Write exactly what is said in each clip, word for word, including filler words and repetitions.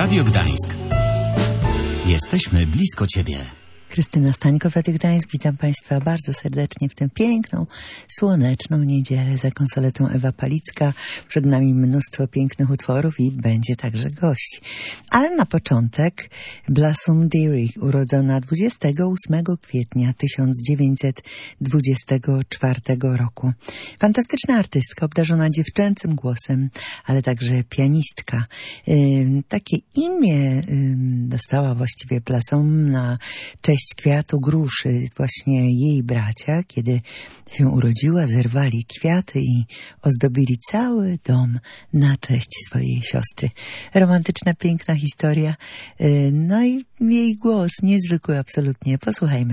Radio Gdańsk. Jesteśmy blisko Ciebie. Krystyna Stańko, Radio Gdańsk. Witam Państwa bardzo serdecznie w tę piękną, słoneczną niedzielę. Za konsoletą Ewa Palicka. Przed nami mnóstwo pięknych utworów i będzie także gość. Ale na początek Blossom Dearie, urodzona dwudziestego ósmego kwietnia tysiąc dziewięćset dwudziestego czwartego roku. Fantastyczna artystka, obdarzona dziewczęcym głosem, ale także pianistka. Ym, takie imię ym, dostała właściwie Blossom na cześć kwiatu gruszy. Właśnie jej bracia, kiedy się urodziła, zerwali kwiaty i ozdobili cały dom na cześć swojej siostry. Romantyczna, piękna historia. No i jej głos niezwykły absolutnie. Posłuchajmy.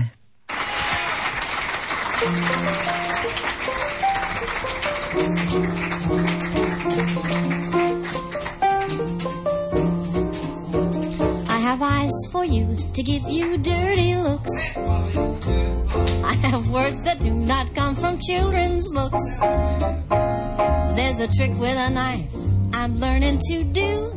I have eyes for you to give you dirty looks. I have words that do not come from children's books. There's a trick with a knife I'm learning to do,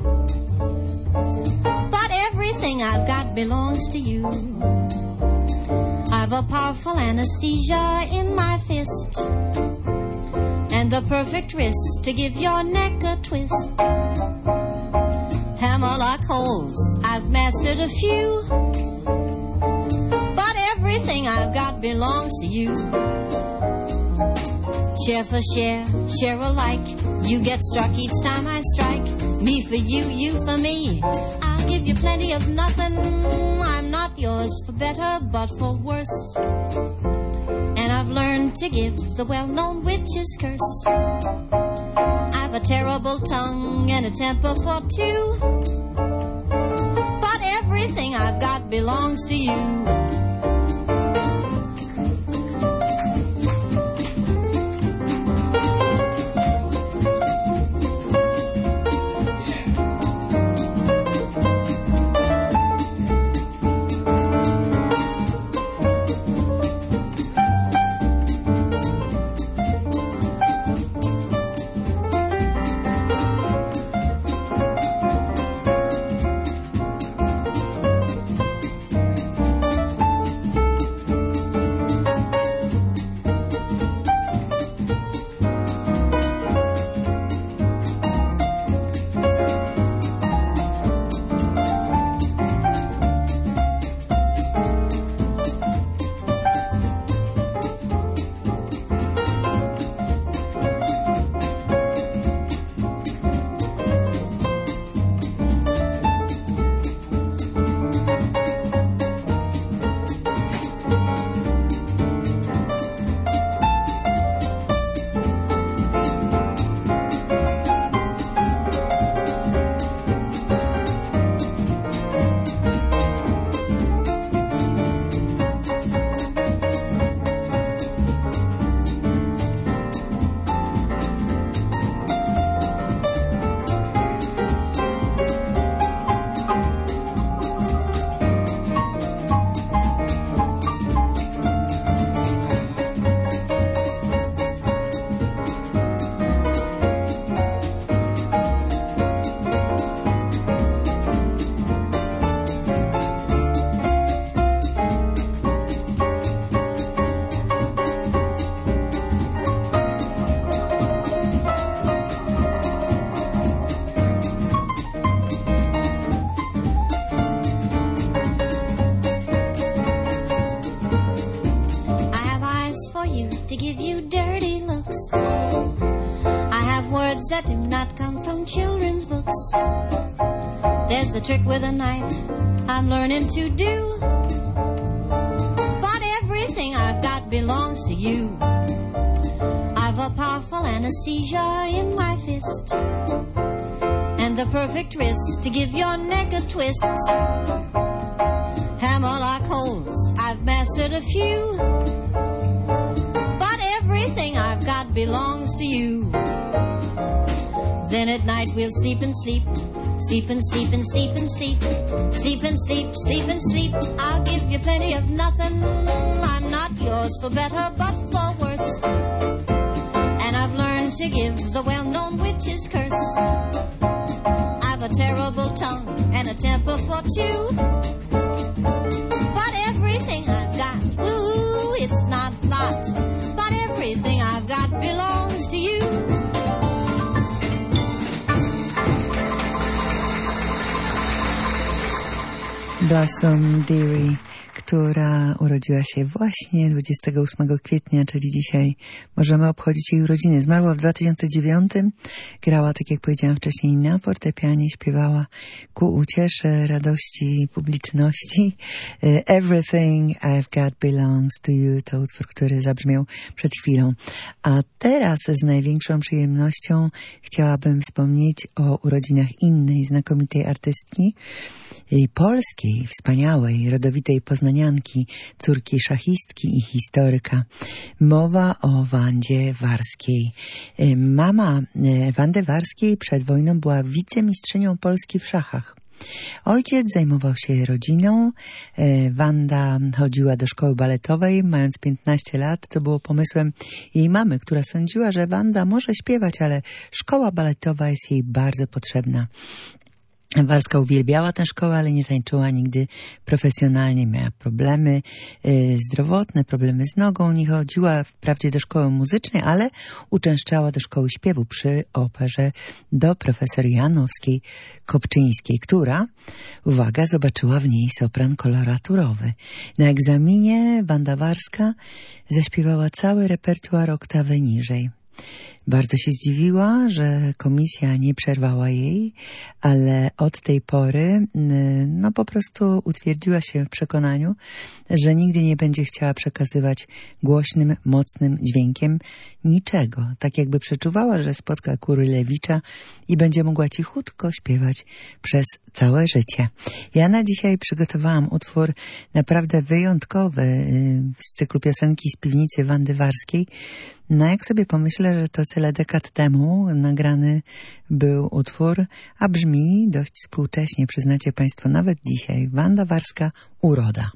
but everything I've got belongs to you. I've a powerful anesthesia in my fist, and the perfect wrist to give your neck a twist. Hammerlock holes, I've mastered a few, but everything I've got belongs to you. Share for share, share alike. You get struck each time I strike. Me for you, you for me. I'll give you plenty of nothing. I'm not yours for better, but for worse. And I've learned to give the well-known witch's curse. I've a terrible tongue and a temper for two, but everything I've got belongs to you. That do not come from children's books. There's a trick with a knife I'm learning to do, but everything I've got belongs to you. I've a powerful anesthesia in my fist, and the perfect wrist to give your neck a twist. Hammerlock holes, I've mastered a few, but everything I've got belongs to you. Then at night we'll sleep and sleep, sleep and sleep and sleep and sleep, sleep and sleep, sleep and sleep. I'll give you plenty of nothing. I'm not yours for better, but for worse. And I've learned to give the well-known witch's curse. I've a a terrible tongue and a temper for two. But everything I've got, ooh, it's not a lot. But everything I've got belongs to you. Blossom Dearie, która urodziła się właśnie dwudziestego ósmego kwietnia, czyli dzisiaj możemy obchodzić jej urodziny. Zmarła w dwa tysiące dziewiątym, grała, tak jak powiedziałam wcześniej, na fortepianie, śpiewała ku uciesze, radości publiczności. Everything I've Got Belongs to You, to utwór, który zabrzmiał przed chwilą. A teraz z największą przyjemnością chciałabym wspomnieć o urodzinach innej znakomitej artystki, polskiej, wspaniałej, rodowitej poznanianki, córki szachistki i historyka. Mowa o Wandzie Warskiej. Mama Wandy Warskiej przed wojną była wicemistrzynią Polski w szachach. Ojciec zajmował się rodziną. Wanda chodziła do szkoły baletowej, mając piętnaście lat, co było pomysłem jej mamy, która sądziła, że Wanda może śpiewać, ale szkoła baletowa jest jej bardzo potrzebna. Warska uwielbiała tę szkołę, ale nie tańczyła nigdy profesjonalnie. Miała problemy y, zdrowotne, problemy z nogą. Nie chodziła wprawdzie do szkoły muzycznej, ale uczęszczała do szkoły śpiewu przy operze do profesor Janowskiej Kopczyńskiej, która, uwaga, zobaczyła w niej sopran koloraturowy. Na egzaminie Wanda Warska zaśpiewała cały repertuar oktawę niżej. Bardzo się zdziwiła, że komisja nie przerwała jej, ale od tej pory no po prostu utwierdziła się w przekonaniu, że nigdy nie będzie chciała przekazywać głośnym, mocnym dźwiękiem niczego. Tak jakby przeczuwała, że spotka Kurylewicza i będzie mogła cichutko śpiewać przez całe życie. Ja na dzisiaj przygotowałam utwór naprawdę wyjątkowy z cyklu piosenki z piwnicy Wandy Warskiej. No jak sobie pomyślę, że to tyle dekad temu nagrany był utwór, a brzmi dość współcześnie, przyznacie Państwo, nawet dzisiaj. Wanda Warska, Uroda.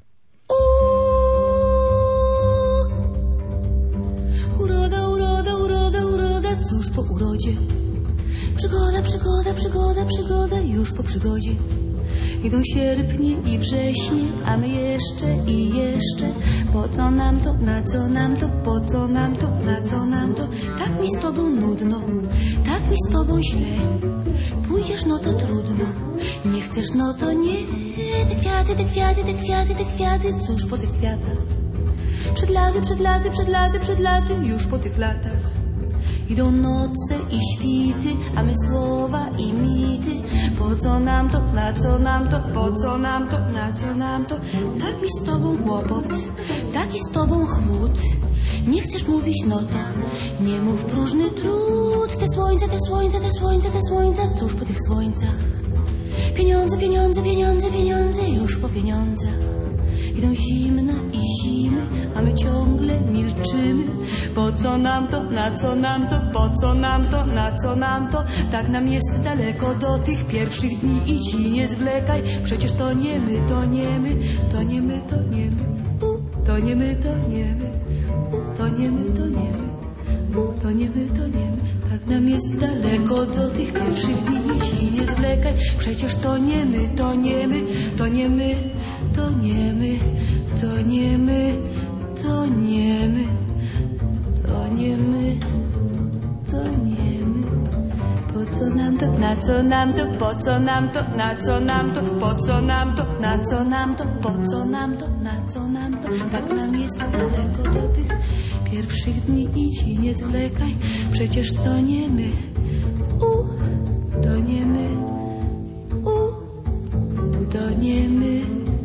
Uroda, uroda, uroda, uroda, cóż po urodzie? Przygoda, przygoda, przygoda, przygoda, już po przygodzie. Idą sierpnie i wrześnie, a my jeszcze i jeszcze. Po co nam to, na co nam to, po co nam to, na co nam to? Tak mi z tobą nudno, tak mi z tobą źle. Pójdziesz, no to trudno, nie chcesz, no to nie. Te kwiaty, te kwiaty, te kwiaty, te kwiaty, cóż po tych kwiatach? Przed laty, przed laty, przed laty, przed laty, już po tych latach. Idą noce i świty, a my słowa i mity. Po co nam to, na co nam to, po co nam to, na co nam to? Tak mi z tobą kłopot, taki z tobą chłód. Nie chcesz mówić, no to nie mów próżny trud. Te słońce, te słońce, te słońce, te słońca, cóż po tych słońcach? Pieniądze, pieniądze, pieniądze, pieniądze, już po pieniądzach. Idą zimna i zimy, a my ciągle milczymy. Po co nam to, na co nam to, po co nam to, na co nam to? Tak nam jest daleko do tych pierwszych dni i ci nie zwlekaj. Przecież to nie my, to nie my, to nie my, to nie my, u, to nie my, to nie my, u, to nie my, to nie my, u, to nie my, to nie my. Tak nam jest daleko do tych pierwszych dni i ci nie zwlekaj. Przecież to nie my, to nie my, to nie my, to nie my, to nie my, to nie my, to nie my, to nie my. Po co nam to, na co nam to, po co nam to, na co nam to, po co nam to, na co nam to, po co nam to, na co nam to. Tak nam jest daleko do tych pierwszych dni i ci nie zwlekaj. Przecież to nie my, u, to nie my, u, to nie my.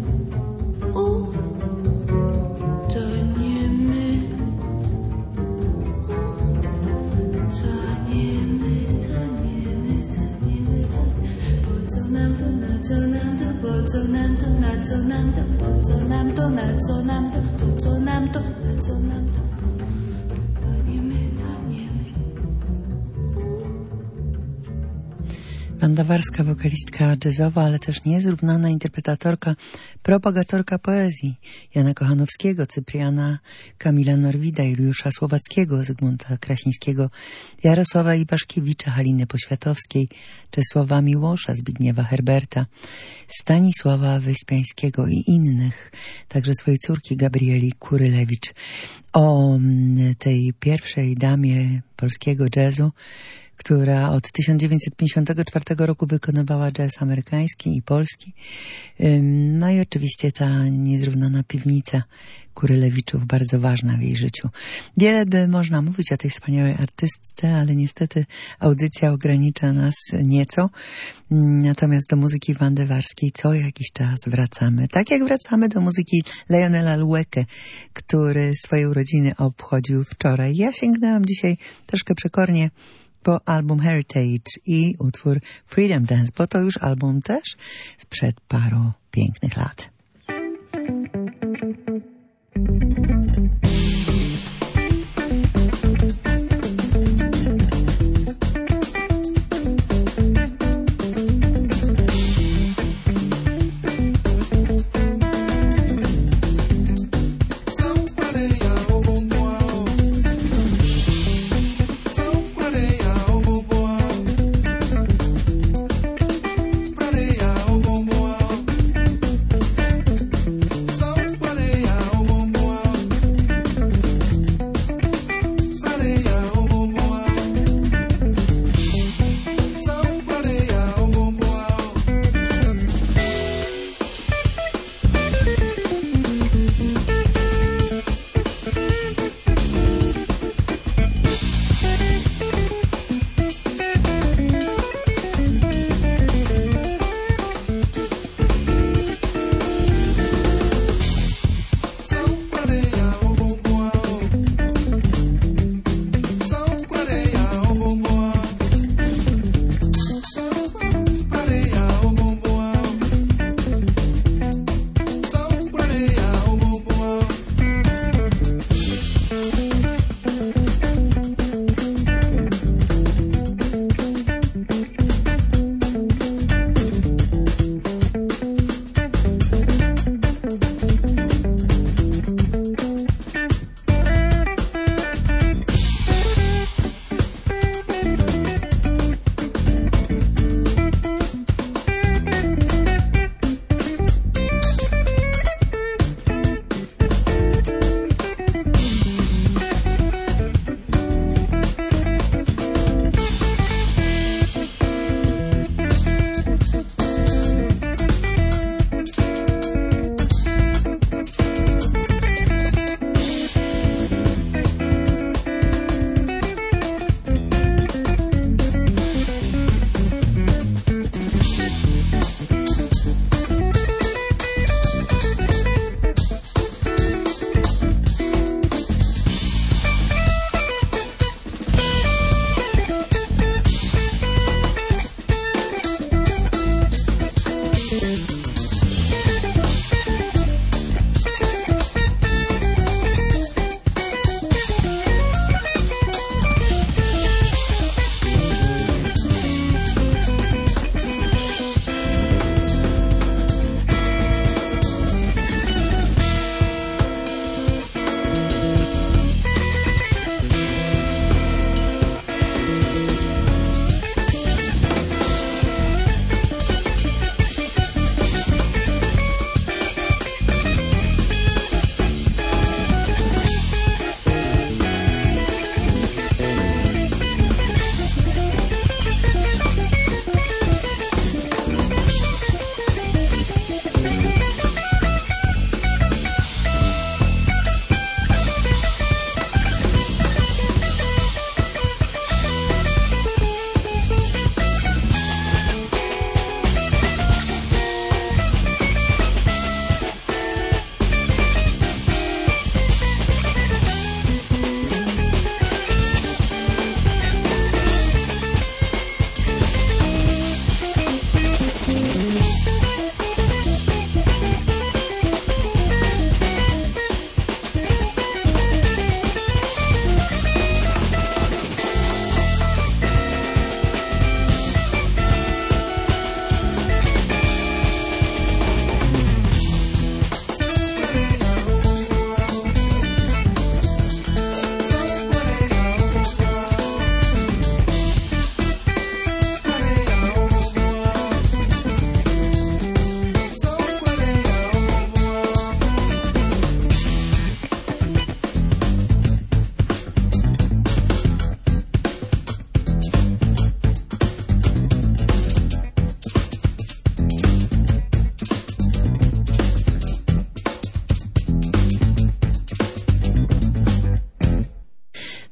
Po co nam to, na co nam to, po co nam to, na co nam to, po co nam to, na co nam to? To nie my, to nie my. Bandawarska wokalistka jazzowa, ale też niezrównana interpretatorka, propagatorka poezji Jana Kochanowskiego, Cypriana, Kamila Norwida, Juliusza Słowackiego, Zygmunta Krasińskiego, Jarosława Ibaszkiewicza, Haliny Poświatowskiej, Czesława Miłosza, Zbigniewa Herberta, Stanisława Wyspiańskiego i innych, także swojej córki Gabrieli Kurylewicz. O tej pierwszej damie polskiego jazzu, która od tysiąc dziewięćset pięćdziesiątego czwartego roku wykonywała jazz amerykański i polski. No i oczywiście ta niezrównana piwnica Kurylewiczów, bardzo ważna w jej życiu. Wiele by można mówić o tej wspaniałej artystce, ale niestety audycja ogranicza nas nieco. Natomiast do muzyki wandywarskiej co jakiś czas wracamy. Tak jak wracamy do muzyki Lionela Lueke, który swoje urodziny obchodził wczoraj. Ja sięgnęłam dzisiaj troszkę przekornie po album Heritage i utwór Freedom Dance, bo to już album też sprzed paru pięknych lat.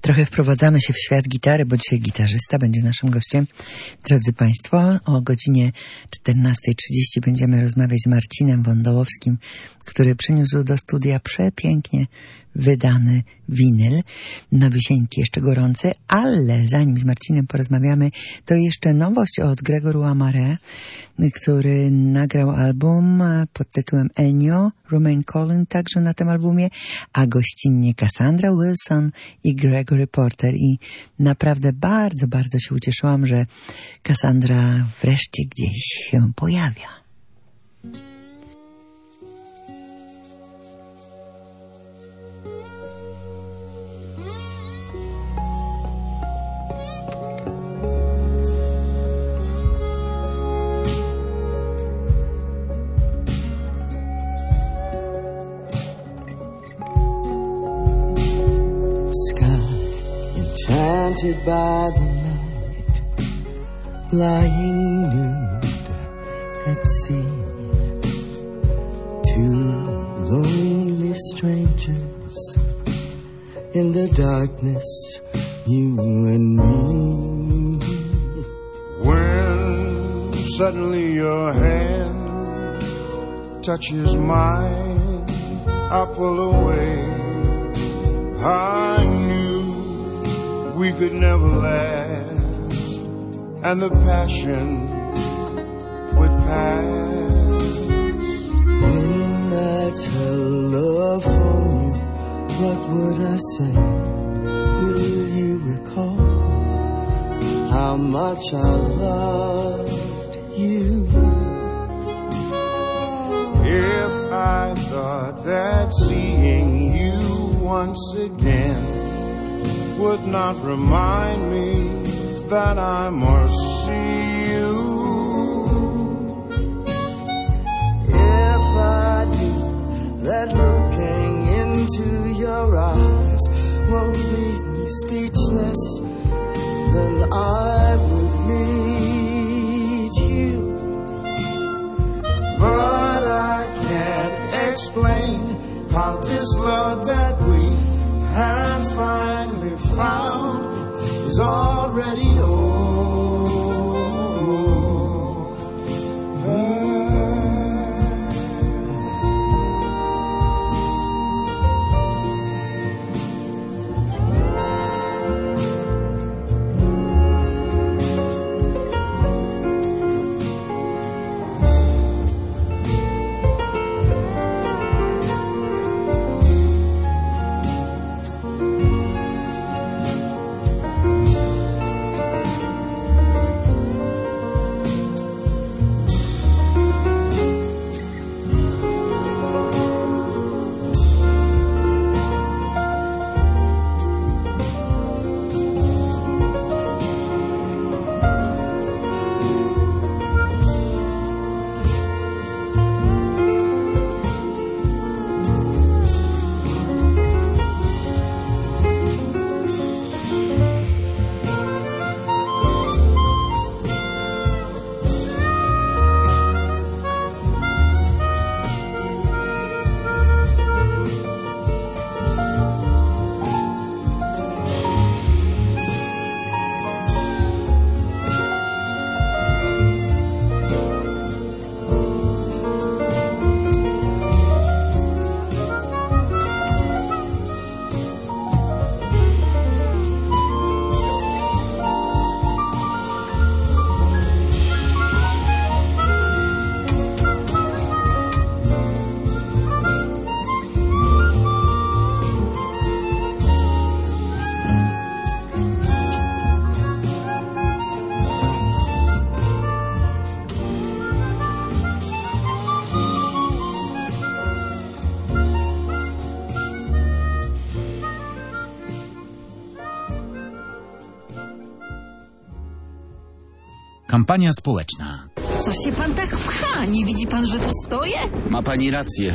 Trochę wprowadzamy się w świat gitary, bo dzisiaj gitarzysta będzie naszym gościem. Drodzy Państwo, o godzinie czternasta trzydzieści będziemy rozmawiać z Marcinem Wądołowskim, który przyniósł do studia przepięknie wydany winyl. Nowisieńki, jeszcze gorący, ale zanim z Marcinem porozmawiamy, to jeszcze nowość od Gregory Amare, który nagrał album pod tytułem Ennio, Romain Collin także na tym albumie, a gościnnie Cassandra Wilson i Gregory Porter. I naprawdę bardzo, bardzo się ucieszyłam, że Cassandra wreszcie gdzieś się pojawia. Enchanted by the night, lying nude at sea. Two lonely strangers in the darkness, you and me. When suddenly your hand touches mine, I pull away. I knew we could never last, and the passion would pass. When I telephone you, what would I say? Will you recall how much I loved you? If I thought that seeing you once again would not remind me that I must see you. If I knew that looking into your eyes won't leave me speechless, then I would need you. But I can't explain how this love that we have finally found is already over. Kampania społeczna. Co się pan tak pcha? Nie widzi pan, że tu stoję? Ma pani rację.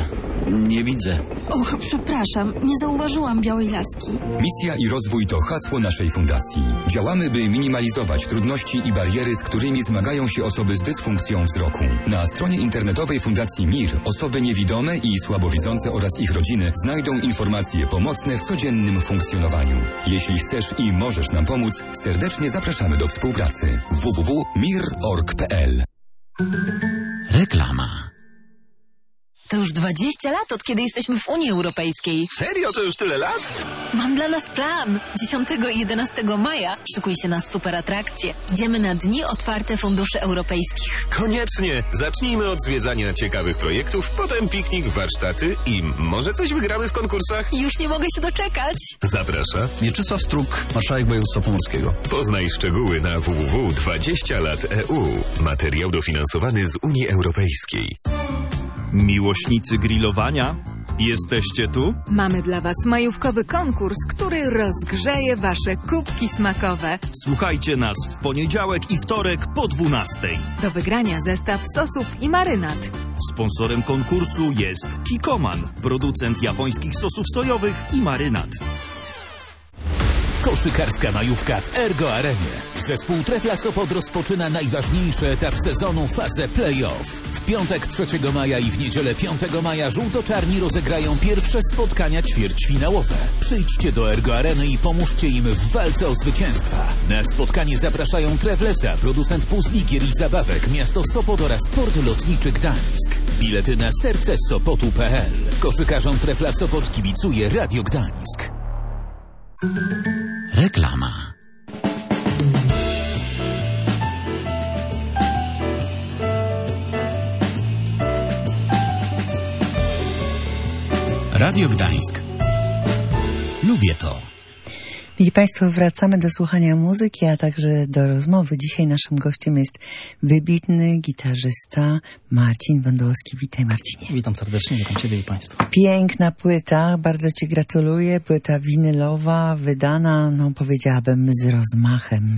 Nie widzę. Och, przepraszam, nie zauważyłam białej laski. Misja i rozwój to hasło naszej fundacji. Działamy, by minimalizować trudności i bariery, z którymi zmagają się osoby z dysfunkcją wzroku. Na stronie internetowej Fundacji M I R osoby niewidome i słabowidzące oraz ich rodziny znajdą informacje pomocne w codziennym funkcjonowaniu. Jeśli chcesz i możesz nam pomóc, serdecznie zapraszamy do współpracy. w w w kropka mir kropka org kropka p l. Reklama. To już dwadzieścia lat, od kiedy jesteśmy w Unii Europejskiej. Serio? To już tyle lat? Mam dla nas plan. dziesiątego i jedenastego maja szykuj się na super atrakcje. Idziemy na Dni Otwarte Funduszy Europejskich. Koniecznie. Zacznijmy od zwiedzania ciekawych projektów, potem piknik, warsztaty i może coś wygramy w konkursach? Już nie mogę się doczekać. Zaprasza Mieczysław Struk, marszałek województwa pomorskiego. Poznaj szczegóły na w w w kropka dwadzieścia lat e u. Materiał dofinansowany z Unii Europejskiej. Miłośnicy grillowania? Jesteście tu? Mamy dla Was majówkowy konkurs, który rozgrzeje Wasze kubki smakowe. Słuchajcie nas w poniedziałek i wtorek po dwunastej. Do wygrania zestaw sosów i marynat. Sponsorem konkursu jest Kikkoman, producent japońskich sosów sojowych i marynat. Koszykarska majówka w Ergo Arenie. Zespół Trefla Sopot rozpoczyna najważniejszy etap sezonu, fazę play-off. W piątek trzeciego maja i w niedzielę piątego maja żółto-czarni rozegrają pierwsze spotkania ćwierćfinałowe. Przyjdźcie do Ergo Areny i pomóżcie im w walce o zwycięstwa. Na spotkanie zapraszają Treflesa, producent puzli, gier i zabawek, miasto Sopot oraz port lotniczy Gdańsk. Bilety na serce sopotu kropka p l. Koszykarzom Trefla Sopot kibicuje Radio Gdańsk. Reklama. Radio Gdańsk. Lubię to. Mili Państwo, wracamy do słuchania muzyki, a także do rozmowy. Dzisiaj naszym gościem jest wybitny gitarzysta Marcin Wądowski. Witaj, Marcinie. Witam serdecznie, witam Ciebie i Państwa. Piękna płyta, bardzo Ci gratuluję. Płyta winylowa, wydana, no powiedziałabym, z rozmachem.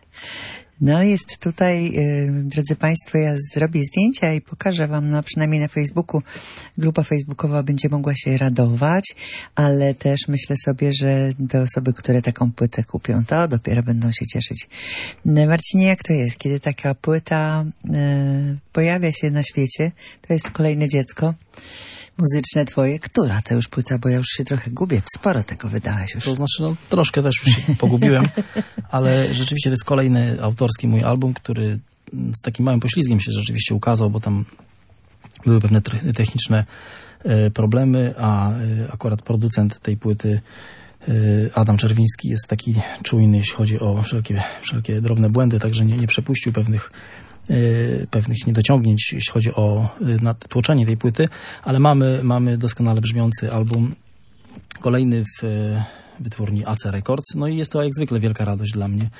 No jest tutaj, yy, drodzy Państwo, ja zrobię zdjęcia i pokażę Wam, no przynajmniej na Facebooku, grupa facebookowa będzie mogła się radować, ale też myślę sobie, że te osoby, które taką płytę kupią, to dopiero będą się cieszyć. Marcinie, jak to jest, kiedy taka płyta yy, pojawia się na świecie, to jest kolejne dziecko muzyczne twoje. Która to już płyta, bo ja już się trochę gubię. Sporo tego wydałeś już. To znaczy, no troszkę też już się pogubiłem, ale rzeczywiście to jest kolejny autorski mój album, który z takim małym poślizgiem się rzeczywiście ukazał, bo tam były pewne techniczne e, problemy, a e, akurat producent tej płyty e, Adam Czerwiński jest taki czujny, jeśli chodzi o wszelkie, wszelkie drobne błędy, także nie, nie przepuścił pewnych pewnych niedociągnięć, jeśli chodzi o tłoczenie tej płyty, ale mamy, mamy doskonale brzmiący album, kolejny w wytwórni A C Records, no i jest to jak zwykle wielka radość dla mnie.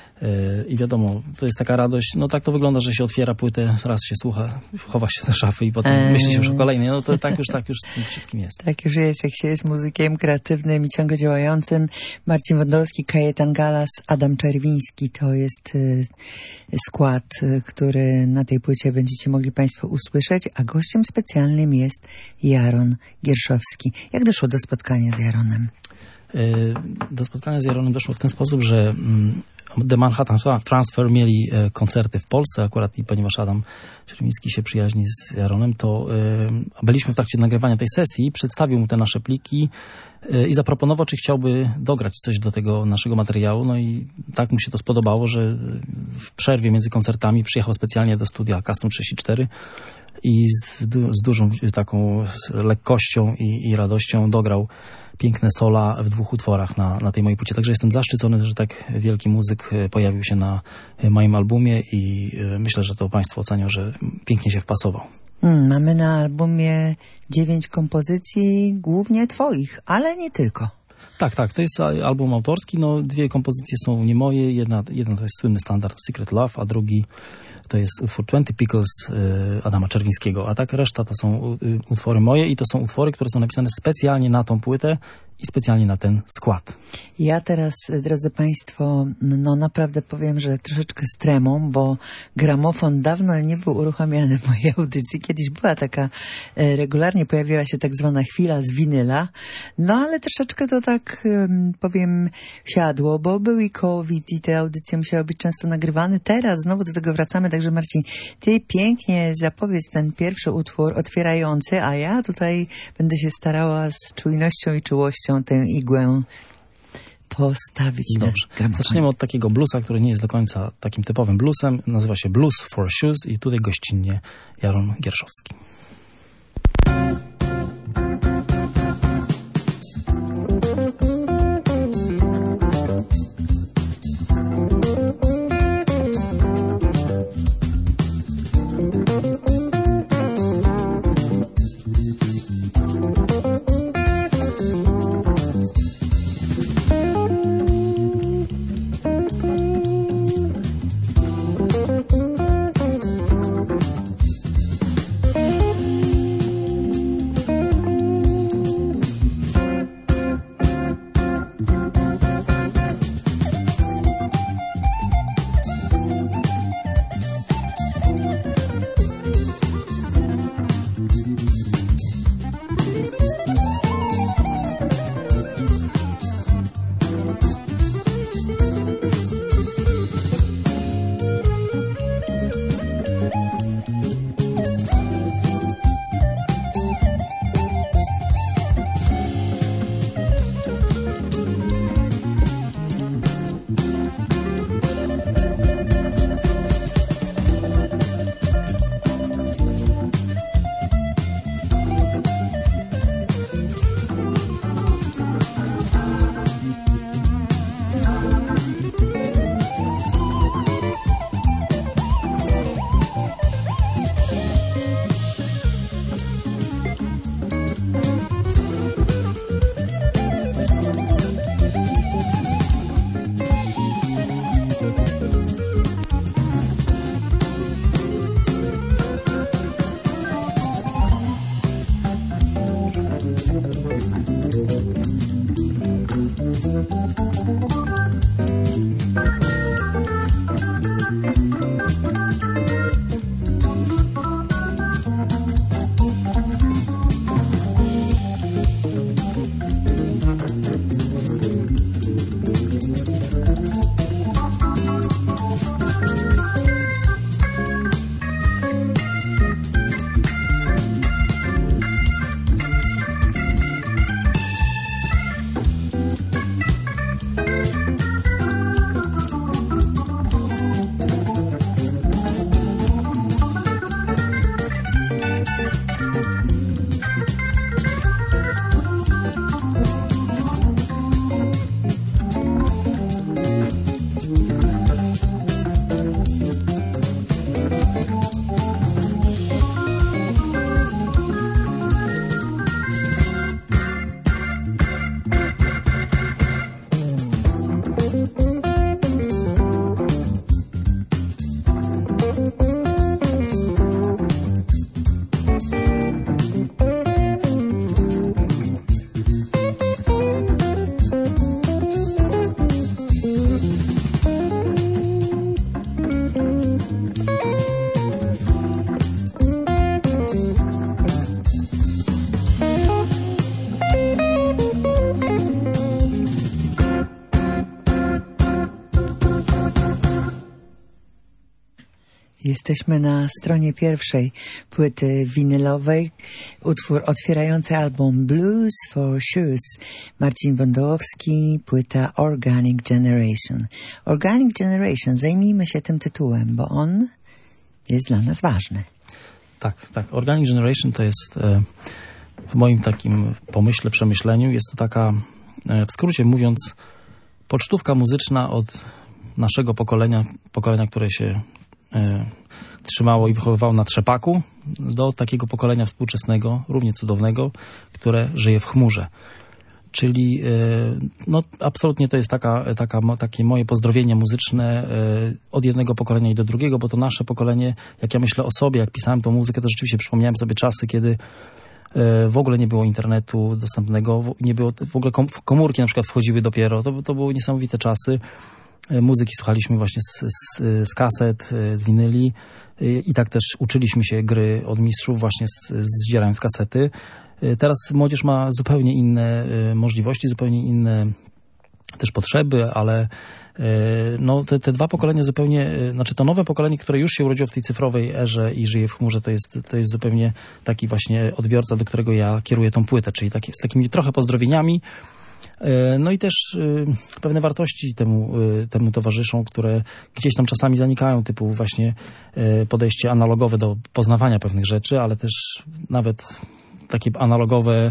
I wiadomo, to jest taka radość, no tak to wygląda, że się otwiera płytę, raz się słucha, chowa się do szafy i potem eee. myśli się już o kolejnej, no to tak już, tak już z tym wszystkim jest. Tak już jest, jak się jest muzykiem kreatywnym i ciągle działającym. Marcin Wądowski, Kajetan Galas, Adam Czerwiński, to jest y, skład, y, który na tej płycie będziecie mogli Państwo usłyszeć, a gościem specjalnym jest Jaron Gierszowski. Jak doszło do spotkania z Jaronem? Y, do spotkania z Jaronem doszło w ten sposób, że mm, The Manhattan Transfer mieli e, koncerty w Polsce akurat i ponieważ Adam Czerwiński się przyjaźni z Jaronem, to e, byliśmy w trakcie nagrywania tej sesji, przedstawił mu te nasze pliki e, i zaproponował, czy chciałby dograć coś do tego naszego materiału. No i tak mu się to spodobało, że w przerwie między koncertami przyjechał specjalnie do studia Custom trzydzieści cztery i z, du z dużą taką z lekkością i, i radością dograł piękne sola w dwóch utworach na, na tej mojej płycie. Także jestem zaszczycony, że tak wielki muzyk pojawił się na moim albumie i myślę, że to Państwo ocenią, że pięknie się wpasował. Hmm, mamy na albumie dziewięć kompozycji, głównie Twoich, ale nie tylko. Tak, tak, to jest album autorski. No, dwie kompozycje są nie moje. Jedna, jedna to jest słynny standard Secret Love, a drugi To jest utwór Twenty Pickles Adama Czerwińskiego, a tak reszta to są utwory moje i to są utwory, które są napisane specjalnie na tą płytę i specjalnie na ten skład. Ja teraz, drodzy Państwo, no naprawdę powiem, że troszeczkę z tremą, bo gramofon dawno nie był uruchamiany w mojej audycji. Kiedyś była taka, regularnie pojawiała się tak zwana chwila z winyla, no ale troszeczkę to tak, powiem, siadło, bo był i COVID i te audycje musiały być często nagrywane. Teraz znowu do tego wracamy, także Marcin, ty pięknie zapowiedz ten pierwszy utwór otwierający, a ja tutaj będę się starała z czujnością i czułością tę igłę postawić. Dobrze. Zaczniemy od takiego bluesa, który nie jest do końca takim typowym bluesem. Nazywa się Blues for Shoes i tutaj gościnnie Jaron Gierszowski. Jesteśmy na stronie pierwszej płyty winylowej. Utwór otwierający album Blues for Shoes. Marcin Wądołowski, płyta Organic Generation. Organic Generation, zajmijmy się tym tytułem, bo on jest dla nas ważny. Tak, tak. Organic Generation to jest e, w moim takim pomyśle, przemyśleniu, jest to taka, e, w skrócie mówiąc, pocztówka muzyczna od naszego pokolenia, pokolenia, które się e, trzymało i wychowywało na trzepaku, do takiego pokolenia współczesnego, równie cudownego, które żyje w chmurze. czyli no absolutnie to jest taka, taka, takie moje pozdrowienie muzyczne od jednego pokolenia i do drugiego, bo to nasze pokolenie, jak ja myślę o sobie, jak pisałem tą muzykę, to rzeczywiście przypomniałem sobie czasy, kiedy w ogóle nie było internetu dostępnego, nie było, w ogóle komórki na przykład wchodziły dopiero, to, to były niesamowite czasy. Muzyki słuchaliśmy właśnie z, z, z kaset, z winyli i tak też uczyliśmy się gry od mistrzów właśnie z, zdzierając kasety. Teraz młodzież ma zupełnie inne możliwości, zupełnie inne też potrzeby, ale no, te, te dwa pokolenia zupełnie, znaczy to nowe pokolenie, które już się urodziło w tej cyfrowej erze i żyje w chmurze, to jest, to jest zupełnie taki właśnie odbiorca, do którego ja kieruję tą płytę, czyli taki, z takimi trochę pozdrowieniami. No i też pewne wartości temu, temu towarzyszą, które gdzieś tam czasami zanikają, typu właśnie podejście analogowe do poznawania pewnych rzeczy, ale też nawet takie analogowe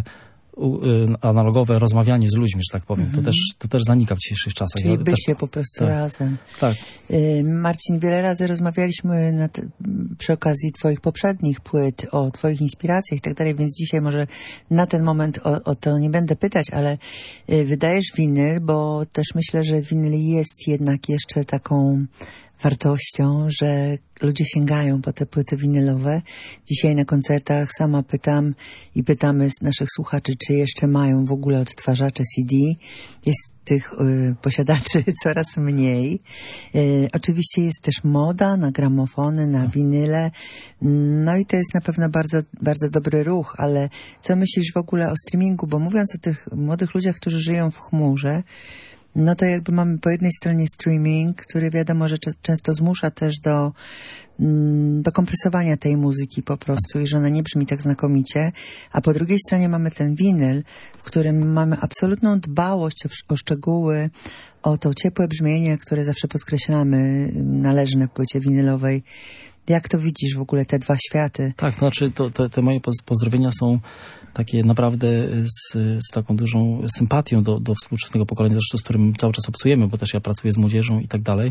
analogowe rozmawianie z ludźmi, że tak powiem. Mm-hmm. To, też, to też zanika w dzisiejszych czasach. Czyli ja bycie też, po prostu tak, razem. Tak. Marcin, wiele razy rozmawialiśmy na te, przy okazji twoich poprzednich płyt o twoich inspiracjach i tak dalej, więc dzisiaj może na ten moment o, o to nie będę pytać, ale wydajesz winyl, bo też myślę, że winyl jest jednak jeszcze taką wartością, że ludzie sięgają po te płyty winylowe. Dzisiaj na koncertach sama pytam i pytamy naszych słuchaczy, czy jeszcze mają w ogóle odtwarzacze C D. Jest tych y, posiadaczy coraz mniej. Y, oczywiście jest też moda na gramofony, na winyle. No i to jest na pewno bardzo, bardzo dobry ruch, ale co myślisz w ogóle o streamingu? Bo mówiąc o tych młodych ludziach, którzy żyją w chmurze, no to jakby mamy po jednej stronie streaming, który wiadomo, że często zmusza też do, do kompresowania tej muzyki po prostu i że ona nie brzmi tak znakomicie, a po drugiej stronie mamy ten winyl, w którym mamy absolutną dbałość o, o szczegóły, o to ciepłe brzmienie, które zawsze podkreślamy, należne w płycie winylowej. Jak to widzisz w ogóle, te dwa światy? Tak, to znaczy to, to, te moje pozdrowienia są takie naprawdę z, z taką dużą sympatią do, do współczesnego pokolenia, zresztą z którym cały czas obcujemy, bo też ja pracuję z młodzieżą i tak dalej.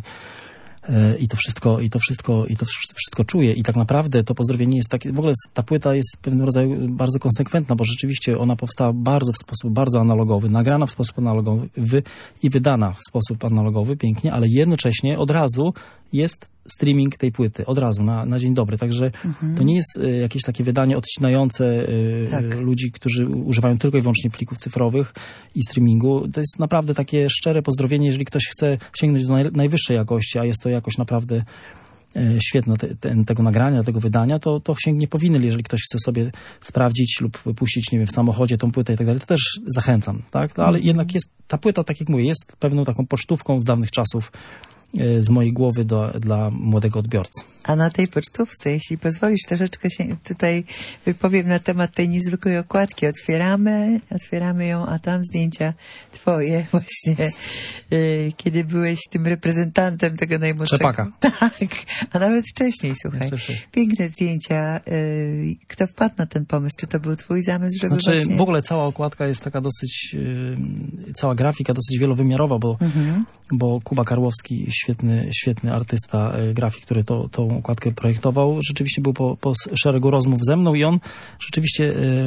I to wszystko, i to wszystko, i to wszystko czuję. I tak naprawdę to pozdrowienie jest takie, w ogóle ta płyta jest w pewnym rodzaju bardzo konsekwentna, bo rzeczywiście ona powstała bardzo w sposób bardzo analogowy, nagrana w sposób analogowy i wydana w sposób analogowy, pięknie, ale jednocześnie od razu jest streaming tej płyty, od razu, na, na dzień dobry. Także mhm. to nie jest y, jakieś takie wydanie odcinające y, tak. ludzi, którzy używają tylko i wyłącznie plików cyfrowych i streamingu. To jest naprawdę takie szczere pozdrowienie, jeżeli ktoś chce sięgnąć do naj, najwyższej jakości, a jest to jakość naprawdę y, świetna te, te, tego nagrania, tego wydania, to, to sięgnie po winyl. Jeżeli ktoś chce sobie sprawdzić lub puścić, nie wiem, w samochodzie tą płytę i tak dalej, to też zachęcam, tak? No, ale mhm. jednak jest, ta płyta, tak jak mówię, jest pewną taką pocztówką z dawnych czasów z mojej głowy do, dla młodego odbiorcy. A na tej pocztówce, jeśli pozwolisz, troszeczkę się tutaj wypowiem na temat tej niezwykłej okładki. Otwieramy, otwieramy ją, a tam zdjęcia twoje właśnie, yy, kiedy byłeś tym reprezentantem tego najmłodszego. Czepaka. Tak, a nawet wcześniej, słuchaj. Piękne zdjęcia. Yy, kto wpadł na ten pomysł? Czy to był twój zamysł, żeby znaczy, właśnie... w ogóle cała okładka jest taka dosyć, yy, cała grafika dosyć wielowymiarowa, bo, mhm. bo Kuba Karłowski, świetny, świetny artysta, yy, grafik, który to, tą okładkę projektował, rzeczywiście był po, po szeregu rozmów ze mną i on rzeczywiście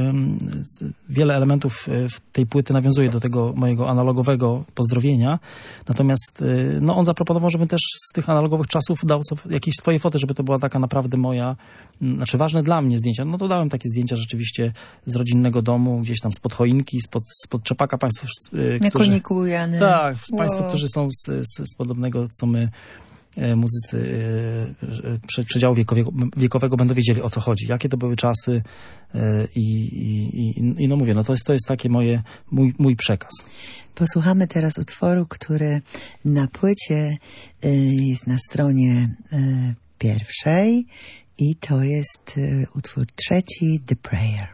yy, wiele elementów w tej płyty nawiązuje do tego mojego analogowego pozdrowienia. Natomiast yy, no, on zaproponował, żebym też z tych analogowych czasów dał jakieś swoje foty, żeby to była taka naprawdę moja, znaczy ważne dla mnie zdjęcia. No to dałem takie zdjęcia rzeczywiście z rodzinnego domu, gdzieś tam spod choinki, spod, spod czepaka. Państwo, yy, na którzy... koniku Jany. Tak, wow. Państwo, którzy są z, z, z podobnego, co my muzycy przedziału wiekowego, wiekowego będą wiedzieli, o co chodzi, jakie to były czasy i, i, i no mówię, no to jest, to jest takie moje, mój, mój przekaz. Posłuchamy teraz utworu, który na płycie jest na stronie pierwszej i to jest utwór trzeci, The Prayer.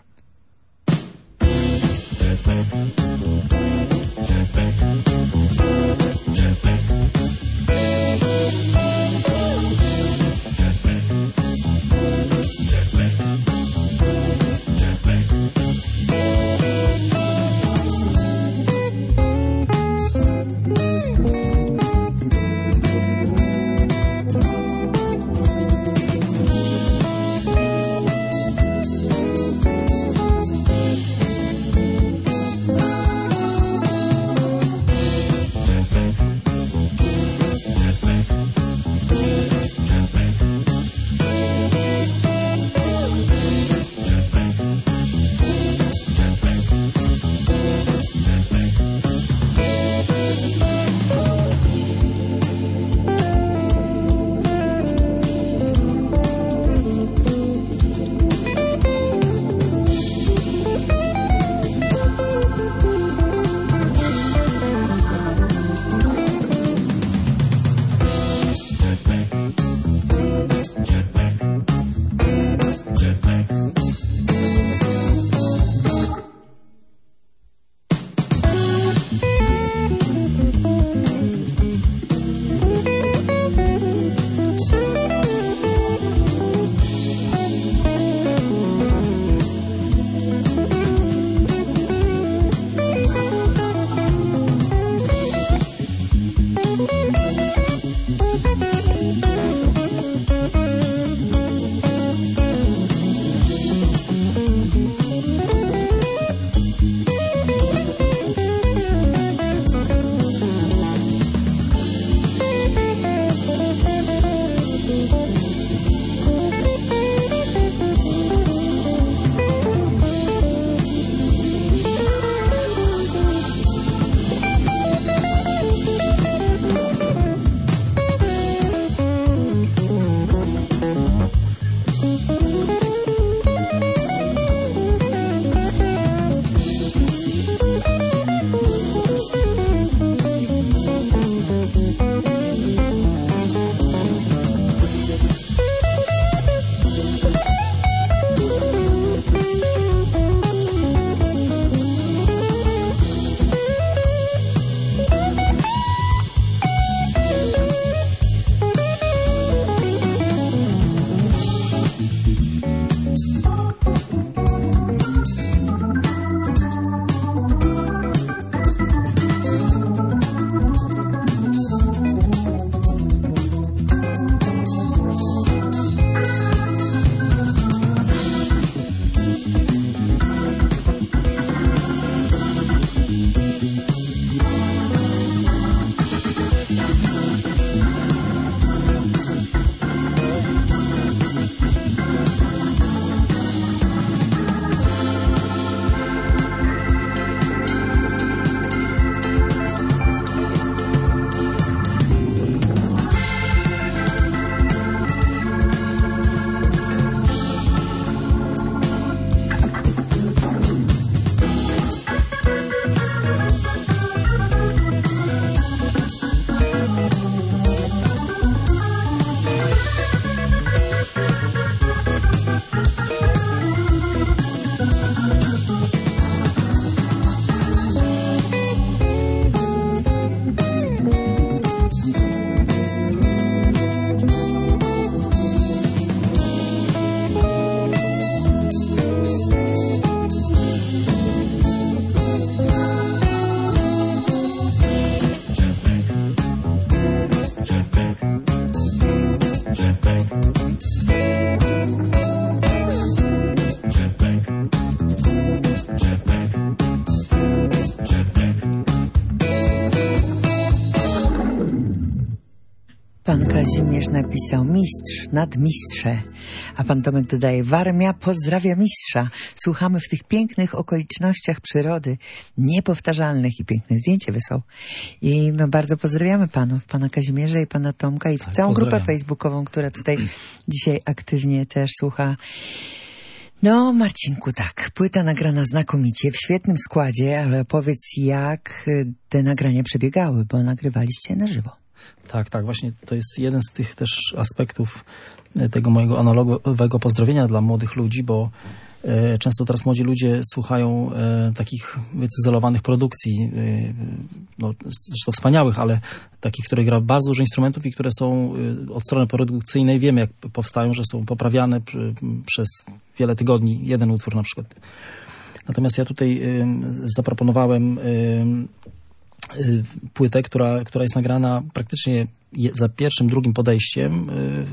Pan Kazimierz napisał mistrz, nadmistrze, a pan Tomek dodaje Warmia pozdrawia mistrza. Słuchamy w tych pięknych okolicznościach przyrody, niepowtarzalnych i piękne zdjęcie wysłał. I my bardzo pozdrawiamy panów, pana Kazimierza i pana Tomka i w tak, całą grupę facebookową, która tutaj dzisiaj aktywnie też słucha. No, Marcinku, tak, płyta nagrana znakomicie, w świetnym składzie, ale powiedz, jak te nagrania przebiegały, bo nagrywaliście na żywo. Tak, tak, właśnie to jest jeden z tych też aspektów tego mojego analogowego pozdrowienia dla młodych ludzi, bo e, często teraz młodzi ludzie słuchają e, takich wycyzelowanych produkcji, e, no, zresztą wspaniałych, ale takich, które gra bardzo dużo instrumentów i które są e, od strony produkcyjnej, wiemy jak powstają, że są poprawiane pr, przez wiele tygodni, jeden utwór na przykład. Natomiast ja tutaj e, zaproponowałem e, płytę, która, która jest nagrana praktycznie za pierwszym, drugim podejściem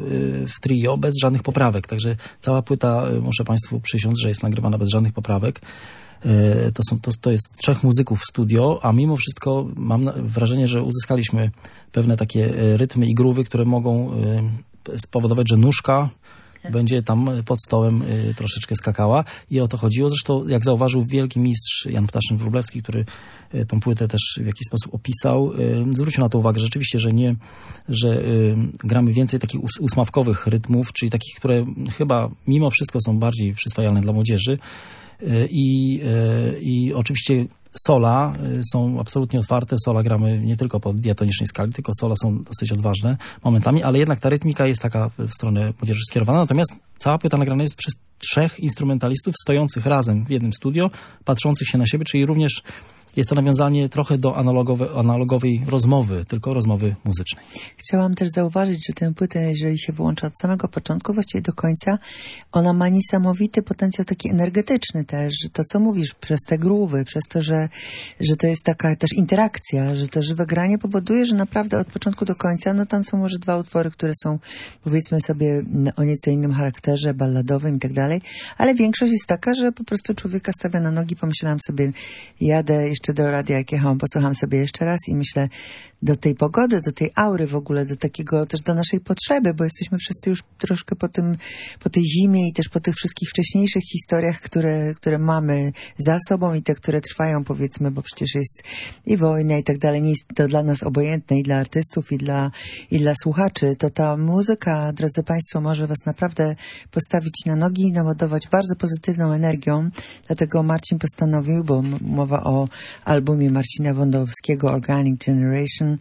w trio, bez żadnych poprawek. Także cała płyta, muszę Państwu przysiąc, że jest nagrywana bez żadnych poprawek. To, są, to, to jest trzech muzyków w studio, a mimo wszystko mam wrażenie, że uzyskaliśmy pewne takie rytmy i groove'y, które mogą spowodować, że nóżka będzie tam pod stołem y, troszeczkę skakała i o to chodziło. Zresztą jak zauważył wielki mistrz Jan Ptaszyn-Wróblewski, który y, tą płytę też w jakiś sposób opisał, y, zwrócił na to uwagę rzeczywiście, że nie, że y, gramy więcej takich ós- ósmawkowych rytmów, czyli takich, które chyba mimo wszystko są bardziej przyswajalne dla młodzieży y, i, y, i oczywiście sola są absolutnie otwarte, sola gramy nie tylko po diatonicznej skali, tylko sola są dosyć odważne momentami, ale jednak ta rytmika jest taka w stronę młodzieży skierowana, natomiast cała płyta nagrana jest przez trzech instrumentalistów stojących razem w jednym studio, patrzących się na siebie, czyli również jest to nawiązanie trochę do analogowe, analogowej rozmowy, tylko rozmowy muzycznej. Chciałam też zauważyć, że tę płytę, jeżeli się wyłącza od samego początku, właściwie do końca, ona ma niesamowity potencjał taki energetyczny też, że to co mówisz, przez te groove'y, przez to, że, że to jest taka też interakcja, że to żywe granie powoduje, że naprawdę od początku do końca, no tam są może dwa utwory, które są, powiedzmy sobie, o nieco innym charakterze, balladowym i tak dalej, ale większość jest taka, że po prostu człowieka stawia na nogi. Pomyślałam sobie, jadę jeszcze do radia, jak jechałam, posłucham sobie jeszcze raz i myślę, do tej pogody, do tej aury w ogóle, do takiego też do naszej potrzeby, bo jesteśmy wszyscy już troszkę po tym, po tej zimie i też po tych wszystkich wcześniejszych historiach, które, które mamy za sobą i te, które trwają, powiedzmy, bo przecież jest i wojna i tak dalej. Nie jest to dla nas obojętne i dla artystów i dla, i dla słuchaczy. To ta muzyka, drodzy Państwo, może Was naprawdę postawić na nogi i naładować bardzo pozytywną energią. Dlatego Marcin postanowił, bo mowa o albumie Marcina Wondowskiego Organic Generation,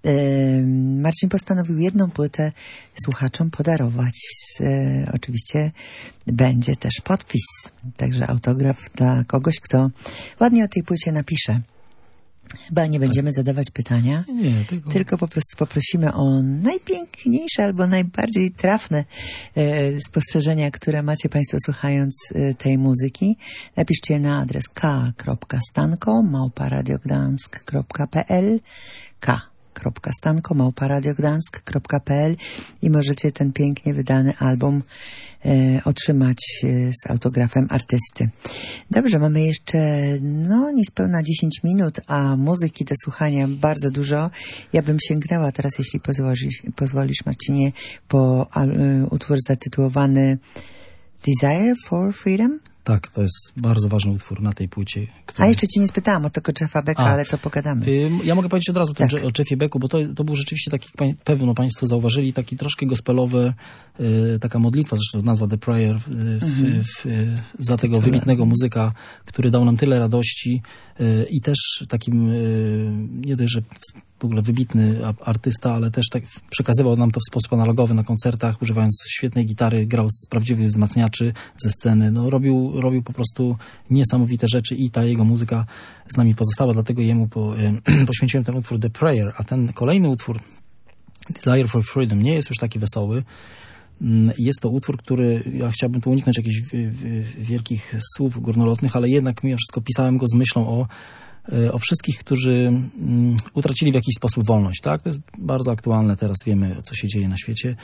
Marcin postanowił jedną płytę słuchaczom podarować. Z, oczywiście będzie też podpis, także autograf dla kogoś, kto ładnie o tej płycie napisze. Chyba nie będziemy zadawać pytania, nie, tylko... tylko po prostu poprosimy o najpiękniejsze albo najbardziej trafne e, spostrzeżenia, które macie Państwo słuchając e, tej muzyki. Napiszcie na adres k kropka stanko małpa radiogdansk kropka p l k kropka stanko małpa radiogdansk kropka p l i możecie ten pięknie wydany album e, otrzymać e, z autografem artysty. Dobrze, mamy jeszcze no niespełna dziesięć minut, a muzyki do słuchania bardzo dużo. Ja bym sięgnęła teraz, jeśli pozwolisz, pozwolisz Marcinie, po e, utwór zatytułowany Desire for Freedom. Tak, to jest bardzo ważny utwór na tej płycie. Który... A jeszcze Cię nie spytałam o tego Jeffa Becka, A, ale to pogadamy. Y, ja mogę powiedzieć od razu tak. tak. o Jeffie Becku, bo to, to był rzeczywiście taki, pewno Państwo zauważyli, taki troszkę gospelowy, y, taka modlitwa, zresztą nazwa The Prayer, y, mhm. w, w, y, za tego wybitnego muzyka, który dał nam tyle radości y, i też takim, y, nie dość, że w ogóle wybitny artysta, ale też tak przekazywał nam to w sposób analogowy na koncertach, używając świetnej gitary, grał z prawdziwych wzmacniaczy ze sceny. No, robił, robił po prostu niesamowite rzeczy i ta jego muzyka z nami pozostała, dlatego jemu po, e, poświęciłem ten utwór The Prayer, a ten kolejny utwór Desire for Freedom nie jest już taki wesoły. Jest to utwór, który, ja chciałbym tu uniknąć jakichś wielkich słów górnolotnych, ale jednak mimo wszystko pisałem go z myślą o o wszystkich, którzy utracili w jakiś sposób wolność, tak? To jest bardzo aktualne, teraz wiemy, co się dzieje na świecie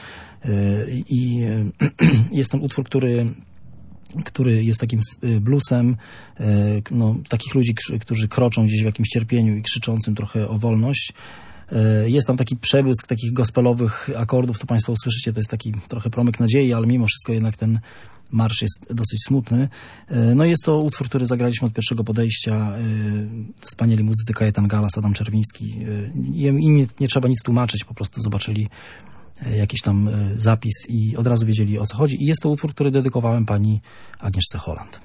i jest ten utwór, który który jest takim bluesem, no, takich ludzi, którzy kroczą gdzieś w jakimś cierpieniu i krzyczącym trochę o wolność. Jest tam taki przebłysk takich gospelowych akordów, to Państwo usłyszycie, to jest taki trochę promyk nadziei, ale mimo wszystko jednak ten marsz jest dosyć smutny. No jest to utwór, który zagraliśmy od pierwszego podejścia. Wspaniali muzycy Kajetan Galas, Adam Czerwiński. Im nie, nie trzeba nic tłumaczyć, po prostu zobaczyli jakiś tam zapis i od razu wiedzieli, o co chodzi. I jest to utwór, który dedykowałem pani Agnieszce Holland.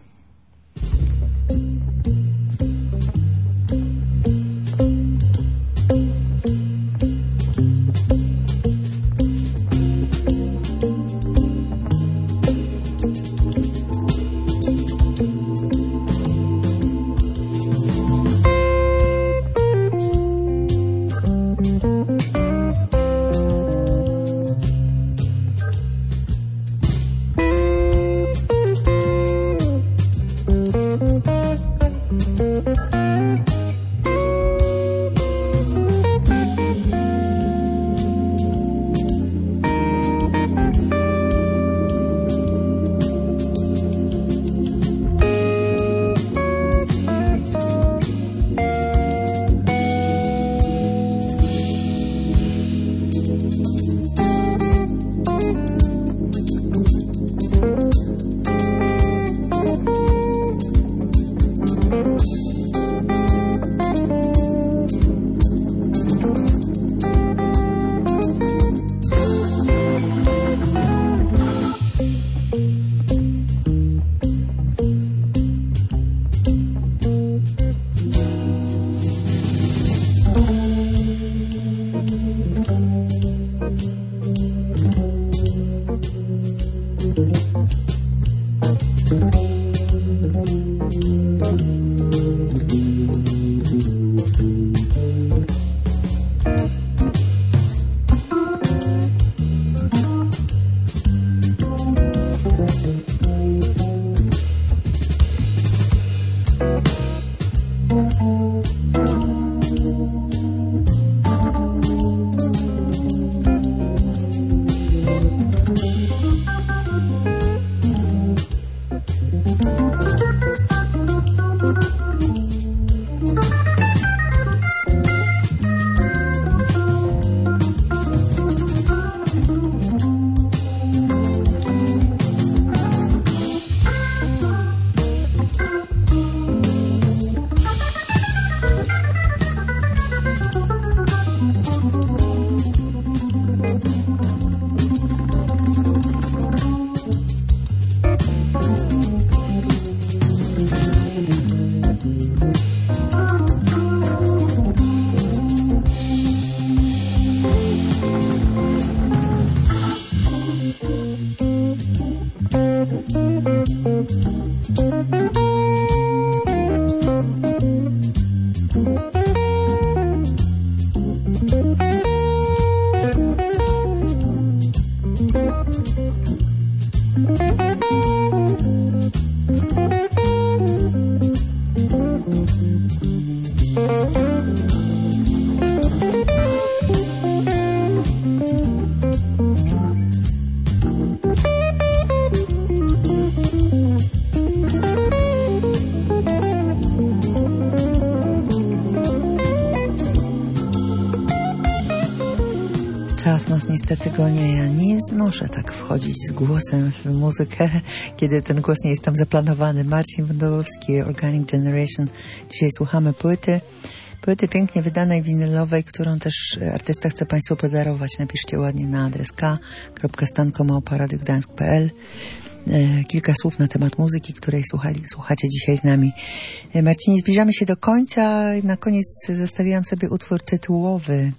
Czas nas niestety goni. Ja nie znoszę tak wchodzić z głosem w muzykę, kiedy ten głos nie jest tam zaplanowany. Marcin Wądowski, Organic Generation. Dzisiaj słuchamy płyty. Płyty pięknie wydanej winylowej, którą też artysta chce Państwu podarować. Napiszcie ładnie na adres k kropka stanko małpa radio gdańsk kropka p l. Kilka słów na temat muzyki, której słuchali, słuchacie dzisiaj z nami. Marcinie, zbliżamy się do końca. Na koniec zostawiłam sobie utwór tytułowy.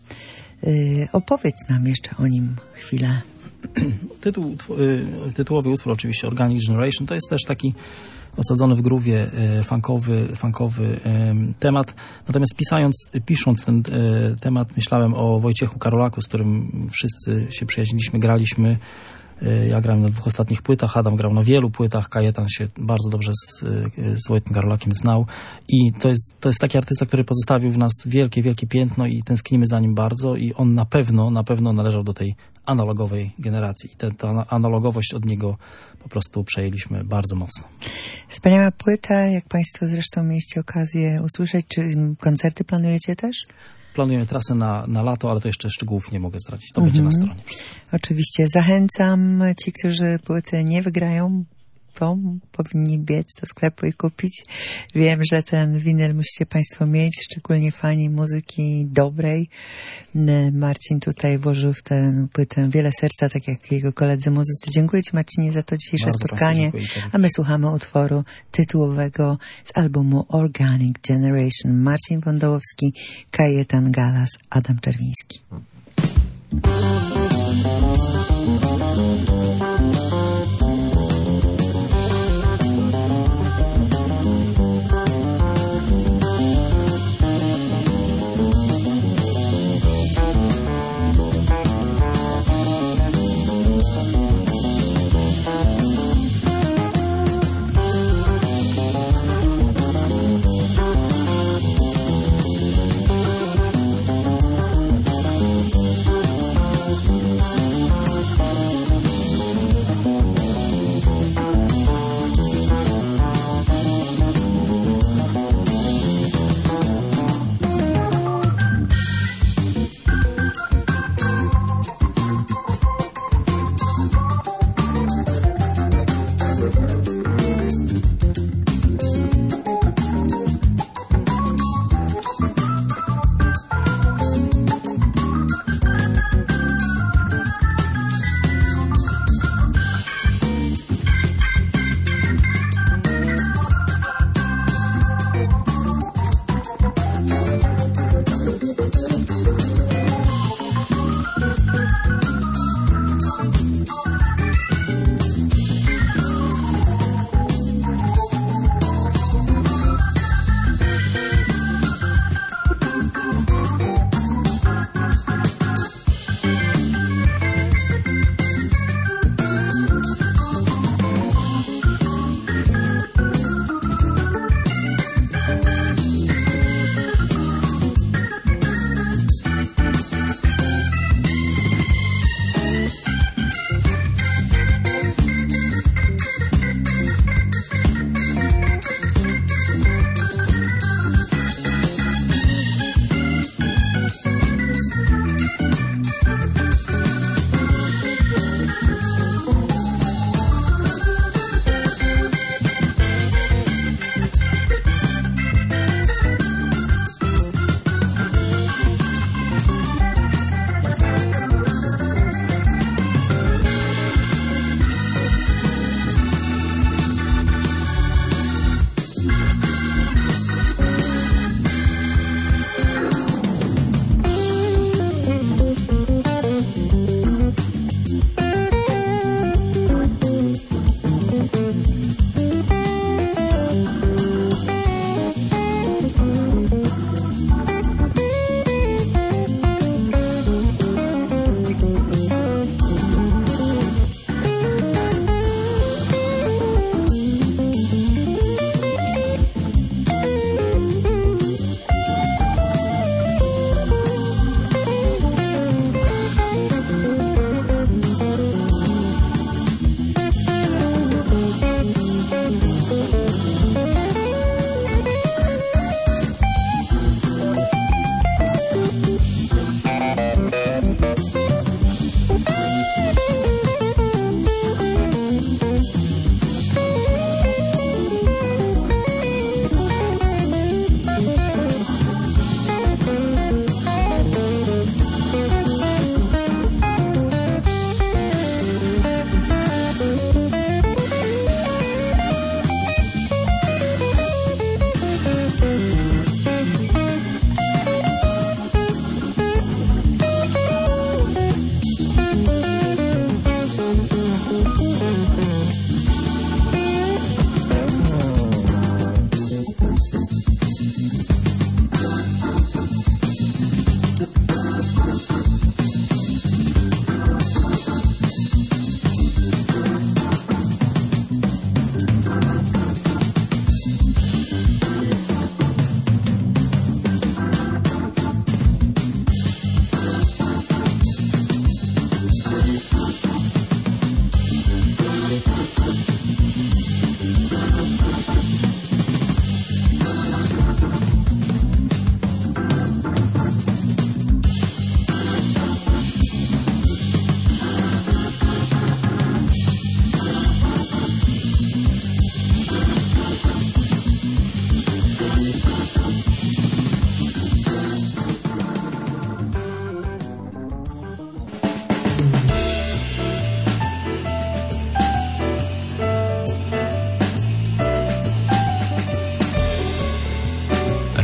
Opowiedz nam jeszcze o nim chwilę. Tytuł, tytułowy utwór oczywiście Organic Generation to jest też taki osadzony w groowie funkowy, funkowy temat. Natomiast pisając, pisząc ten temat myślałem o Wojciechu Karolaku, z którym wszyscy się przyjaźniliśmy, graliśmy. Ja grałem na dwóch ostatnich płytach, Adam grał na wielu płytach, Kajetan się bardzo dobrze z, z Wojtkiem Karolakiem znał i to jest, to jest taki artysta, który pozostawił w nas wielkie, wielkie piętno i tęsknimy za nim bardzo i on na pewno, na pewno należał do tej analogowej generacji i te, ta analogowość od niego po prostu przejęliśmy bardzo mocno. Wspaniała płyta, jak Państwo zresztą mieliście okazję usłyszeć. Czy koncerty planujecie też? planujemy trasę na, na lato, ale to jeszcze szczegółów nie mogę zdradzić. To będzie na stronie wszystko. Oczywiście zachęcam ci, którzy płyty nie wygrają, to powinni biec do sklepu i kupić. Wiem, że ten winyl musicie państwo mieć, szczególnie fani muzyki dobrej. Marcin tutaj włożył w tę płytę wiele serca, tak jak jego koledzy muzycy. Dziękuję ci, Marcinie, za to dzisiejsze Bardzo spotkanie. A my słuchamy utworu tytułowego z albumu Organic Generation. Marcin Wądołowski, Kajetan Galas, Adam Czerwiński.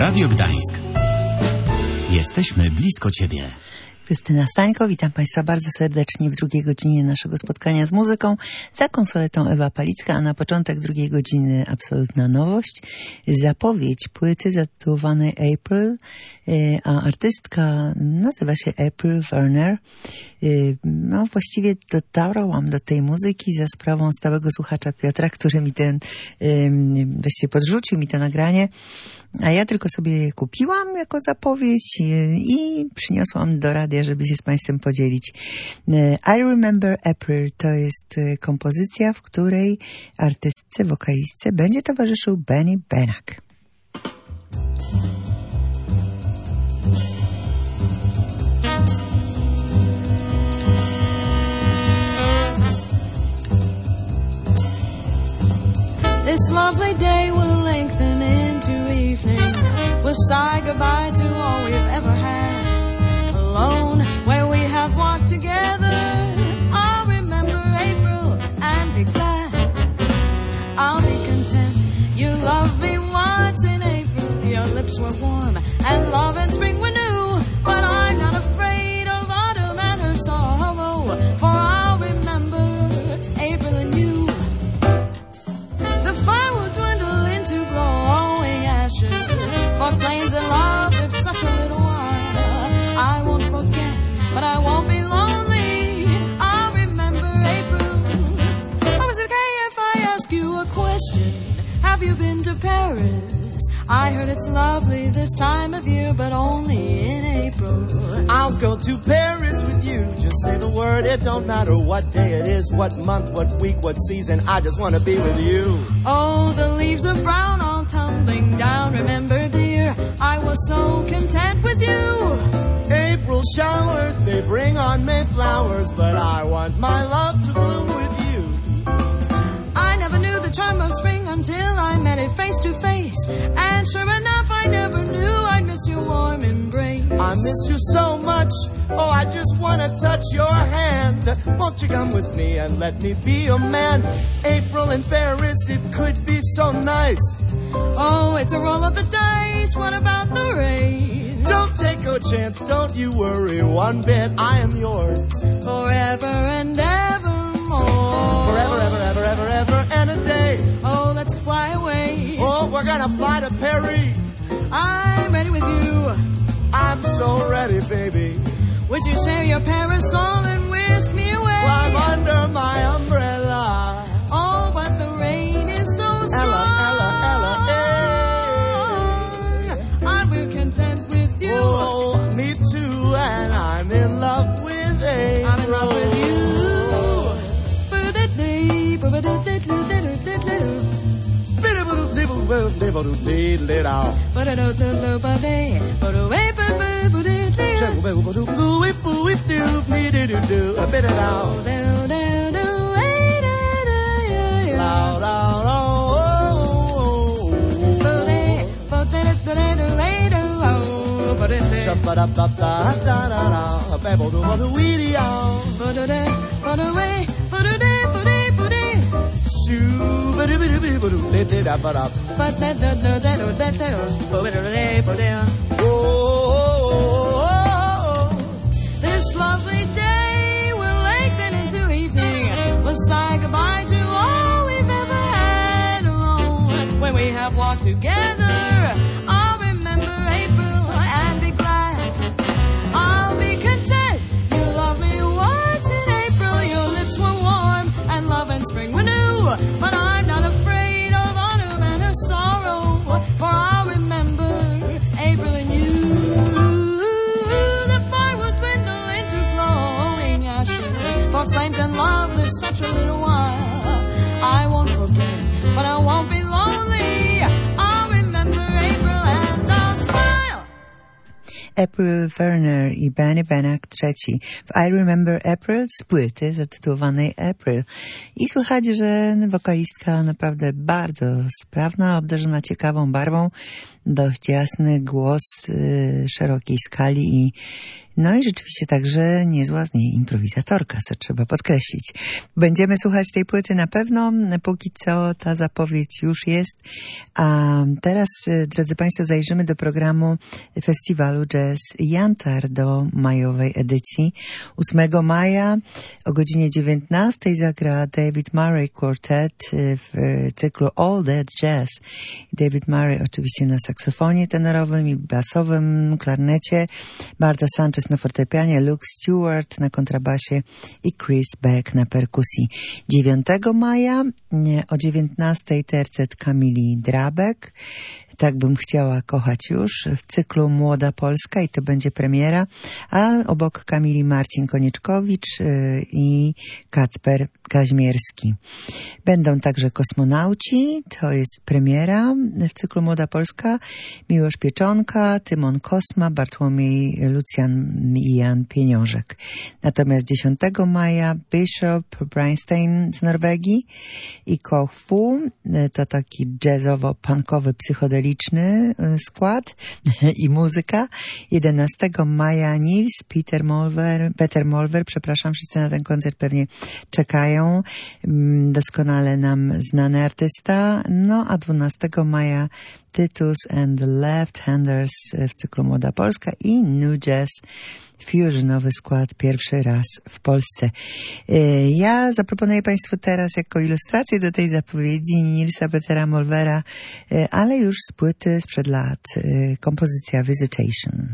Radio Gdańsk. Jesteśmy blisko Ciebie. Krystyna Stańko, witam Państwa bardzo serdecznie w drugiej godzinie naszego spotkania z muzyką. Za konsoletą Ewa Palicka, a na początek drugiej godziny absolutna nowość. Zapowiedź płyty zatytułowanej April, a artystka nazywa się April Werner. No właściwie dotarłam do tej muzyki za sprawą stałego słuchacza Piotra, który mi ten, właściwie podrzucił mi to nagranie. A ja tylko sobie je kupiłam jako zapowiedź i przyniosłam do radia, żeby się z Państwem podzielić. I Remember April to jest kompozycja, w której artystce, wokalistce będzie towarzyszył Benny Benack. This lovely day will lengthen into evening. We'll sigh goodbye to all we've ever had. Alone, where we have walked together, I'll remember April and be glad. I'll be content. You loved me once in April. Your lips were warm and love and spring were new. But I'm not afraid of autumn and her sorrow, for I'll remember April and you. The fire will dwindle into glowing ashes, for flames and love live such a little while. I won't forget, but I won't be lonely. I'll remember April. Oh, is it okay if I ask you a question? Have you been to Paris? I heard it's lovely this time of year, but only in April. I'll go to Paris with you. Just say the word, it don't matter what day it is, what month, what week, what season. I just want to be with you. Oh, the leaves are brown, all tumbling down. Remember, dear, I was so content with you. April showers, they bring on May flowers, but I want my love to bloom with you. I never knew the charm of spring until I met it face to face. And sure enough, I never knew I'd miss your warm embrace. I miss you so much, oh, I just want to touch your hand. Won't you come with me and let me be your man? April in Paris, it could be so nice. Oh, it's a roll of the dice, what about the rain? Don't take a chance, don't you worry one bit, I am yours. Forever and evermore. Forever, ever, ever, ever, ever, and a day. Oh, let's fly away. Oh, we're gonna fly to Paris. I'm ready with you. I'm so ready, baby. Would you share your parasol and whisk me away? Climb under my umbrella. Oh, but the rain is so strong. Ella, Ella, Ella, hey. I'm content with you. Oh, me too, and I'm in love with April. I'm in love with you. This lovely day will lengthen into evening. We'll say goodbye to all we've ever had alone. When we have walked together, I'll remember April and be glad. I'll be content. You loved me once in April. Your lips were warm and love and spring were new. But I'm not afraid of autumn and her sorrow, for I'll remember April and you. The fire will dwindle into glowing ashes, for flames and love live such a little while. I won't forget, but I won't be lonely. I'll remember April and I'll smile. April Werner i Benny Benack trzeci w I Remember April z płyty zatytułowanej April. I słychać, że wokalistka naprawdę bardzo sprawna, obdarzona ciekawą barwą, dość jasny głos y, szerokiej skali i No i rzeczywiście także niezła z niej improwizatorka, co trzeba podkreślić. Będziemy słuchać tej płyty na pewno, póki co ta zapowiedź już jest. A teraz, drodzy Państwo, zajrzymy do programu festiwalu Jazz Jantar, do majowej edycji. ósmego maja o godzinie dziewiętnastej zagra David Murray Quartet w cyklu All That Jazz. David Murray oczywiście na saksofonie tenorowym i basowym, klarnecie, Barta Sanchez na fortepianie, Luke Stewart na kontrabasie i Chris Beck na perkusji. dziewiątego maja o dziewiętnastej tercet Kamili Drabek. Tak bym chciała kochać już w cyklu Młoda Polska i to będzie premiera, a obok Kamili Marcin Konieczkowicz i Kacper Kaźmierski. Będą także kosmonauci, to jest premiera w cyklu Młoda Polska, Miłosz Pieczonka, Tymon Kosma, Bartłomiej Lucjan i Jan Pieniążek. Natomiast dziesiątego maja Bishop Breinstein z Norwegii i Koch Fu, to taki jazzowo-punkowy, psychodeliczny skład i muzyka. jedenastego maja Nils Peter Molver, Peter Molver, przepraszam, wszyscy na ten koncert pewnie czekają. Doskonale nam znany artysta. No a dwunastego maja Titus and the Left Handers w cyklu Młoda Polska i New Jazz Fusionowy skład pierwszy raz w Polsce. Ja zaproponuję Państwu teraz jako ilustrację do tej zapowiedzi Nilsa Petera Molvera, ale już z płyty sprzed lat, kompozycja Visitation.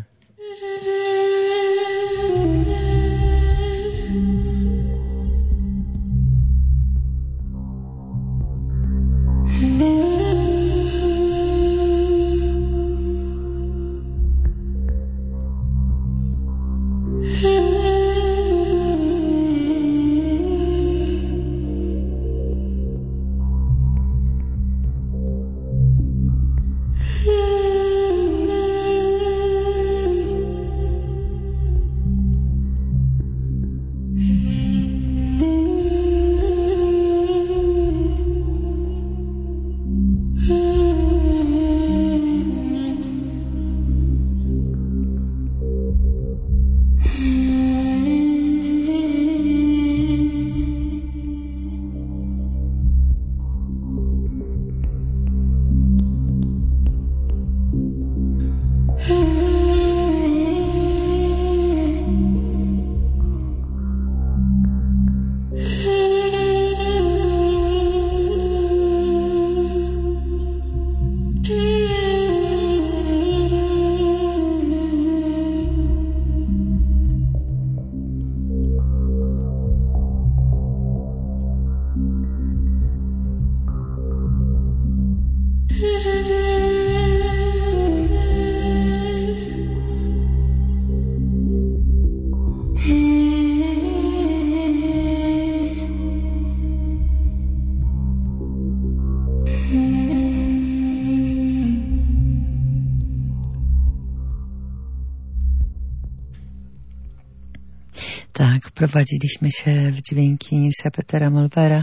Tak, wprowadziliśmy się w dźwięki Nilsa Petera Molvera.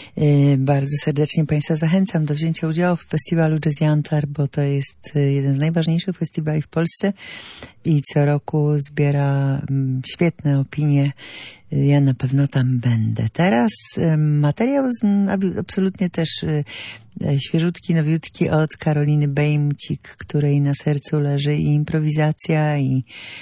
Yy, bardzo serdecznie Państwa zachęcam do wzięcia udziału w festiwalu Jazz Jantar, bo to jest jeden z najważniejszych festiwali w Polsce i co roku zbiera mm, świetne opinie. Ja na pewno tam będę. Teraz y, materiał z, absolutnie też y, świeżutki, nowiutki od Karoliny Bejmcik, której na sercu leży i improwizacja, i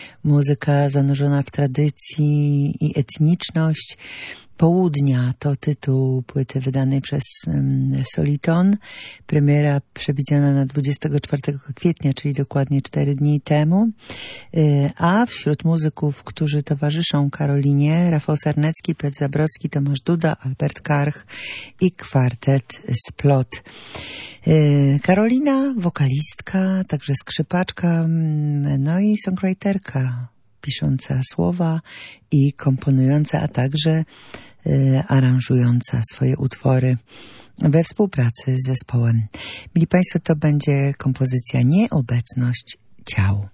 muzyka zanurzona w tradycji, i etniczność. Południa to tytuł płyty wydanej przez um, Soliton. Premiera przewidziana na dwudziestego czwartego kwietnia, czyli dokładnie cztery dni temu. Yy, a wśród muzyków, którzy towarzyszą Karolinie, Rafał Sarnecki, Piotr Zabrocki, Tomasz Duda, Albert Karch i kwartet Splot. Yy, Karolina, wokalistka, także skrzypaczka, no i songwriterka, pisząca słowa i komponująca, a także y, aranżująca swoje utwory we współpracy z zespołem. Mili Państwo, to będzie kompozycja Nieobecność ciał.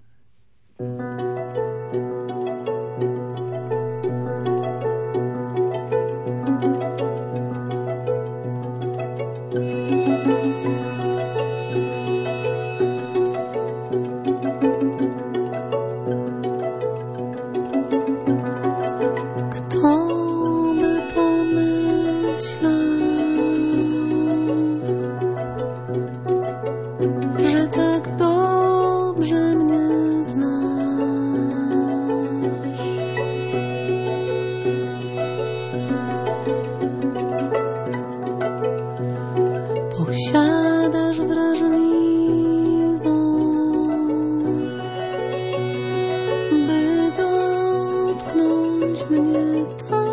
kochać mnie tak.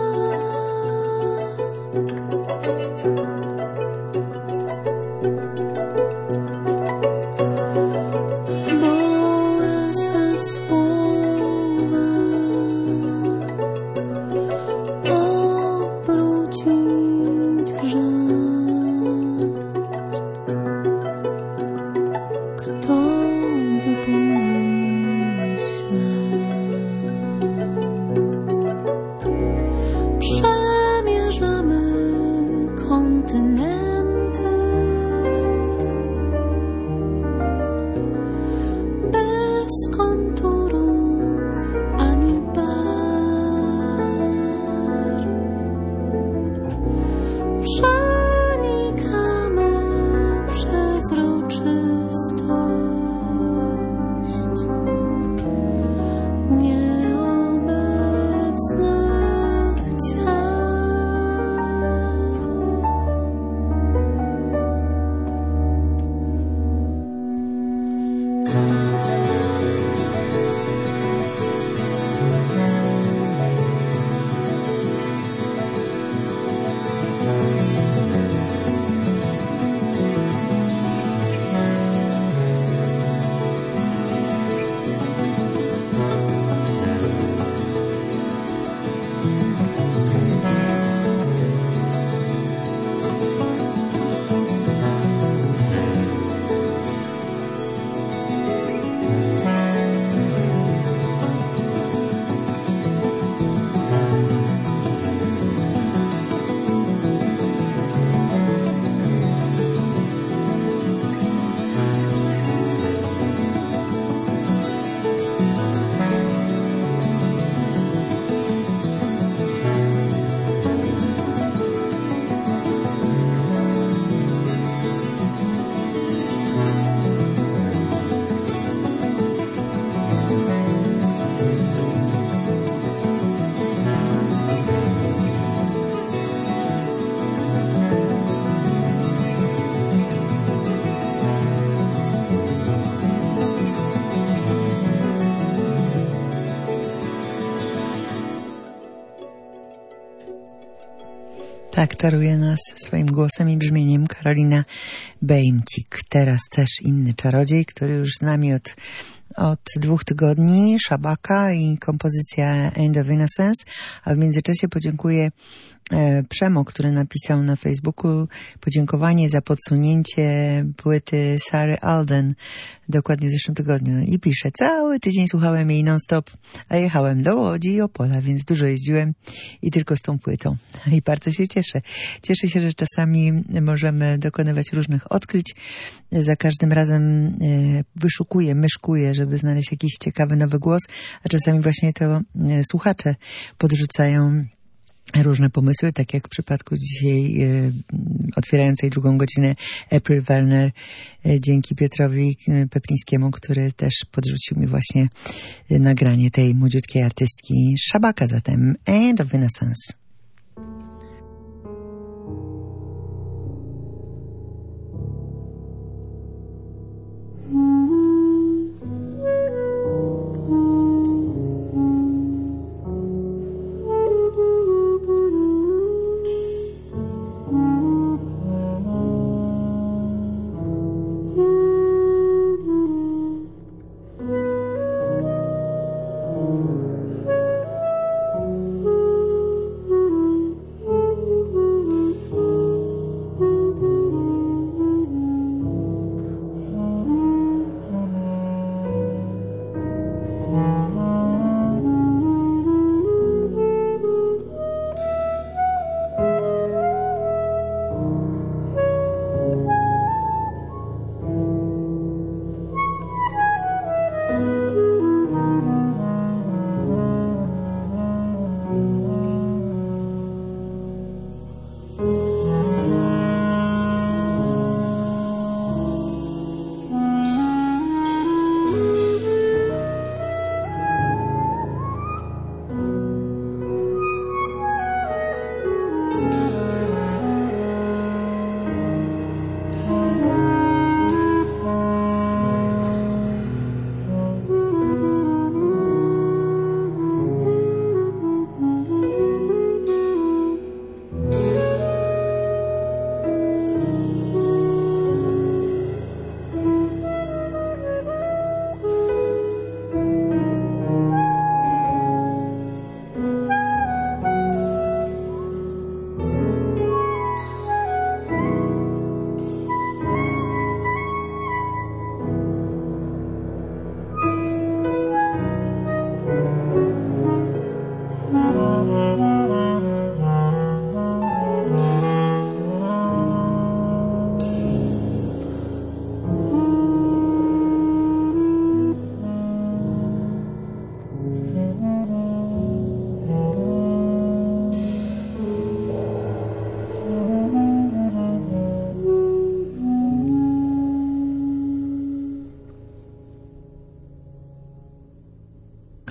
Tak, czaruje nas swoim głosem i brzmieniem Karolina Bejmcik. Teraz też inny czarodziej, który już z nami od, od dwóch tygodni, Szabaka i kompozycja End of Innocence, a w międzyczasie podziękuję e, Przemo, który napisał na Facebooku podziękowanie za podsunięcie płyty Sary Alden dokładnie w zeszłym tygodniu i pisze: cały tydzień słuchałem jej non-stop, a jechałem do Łodzi i Opola, więc dużo jeździłem i tylko z tą płytą. I bardzo się cieszę. Cieszę się, że czasami możemy dokonywać różnych odkryć. Za każdym razem wyszukuję, myszkuję, żeby znaleźć jakiś ciekawy nowy głos, a czasami właśnie to słuchacze podrzucają różne pomysły, tak jak w przypadku dzisiaj e, otwierającej drugą godzinę April Werner, e, dzięki Piotrowi Peplińskiemu, który też podrzucił mi właśnie e, nagranie tej młodziutkiej artystki. Szabaka zatem, End of Innocence. Thank you.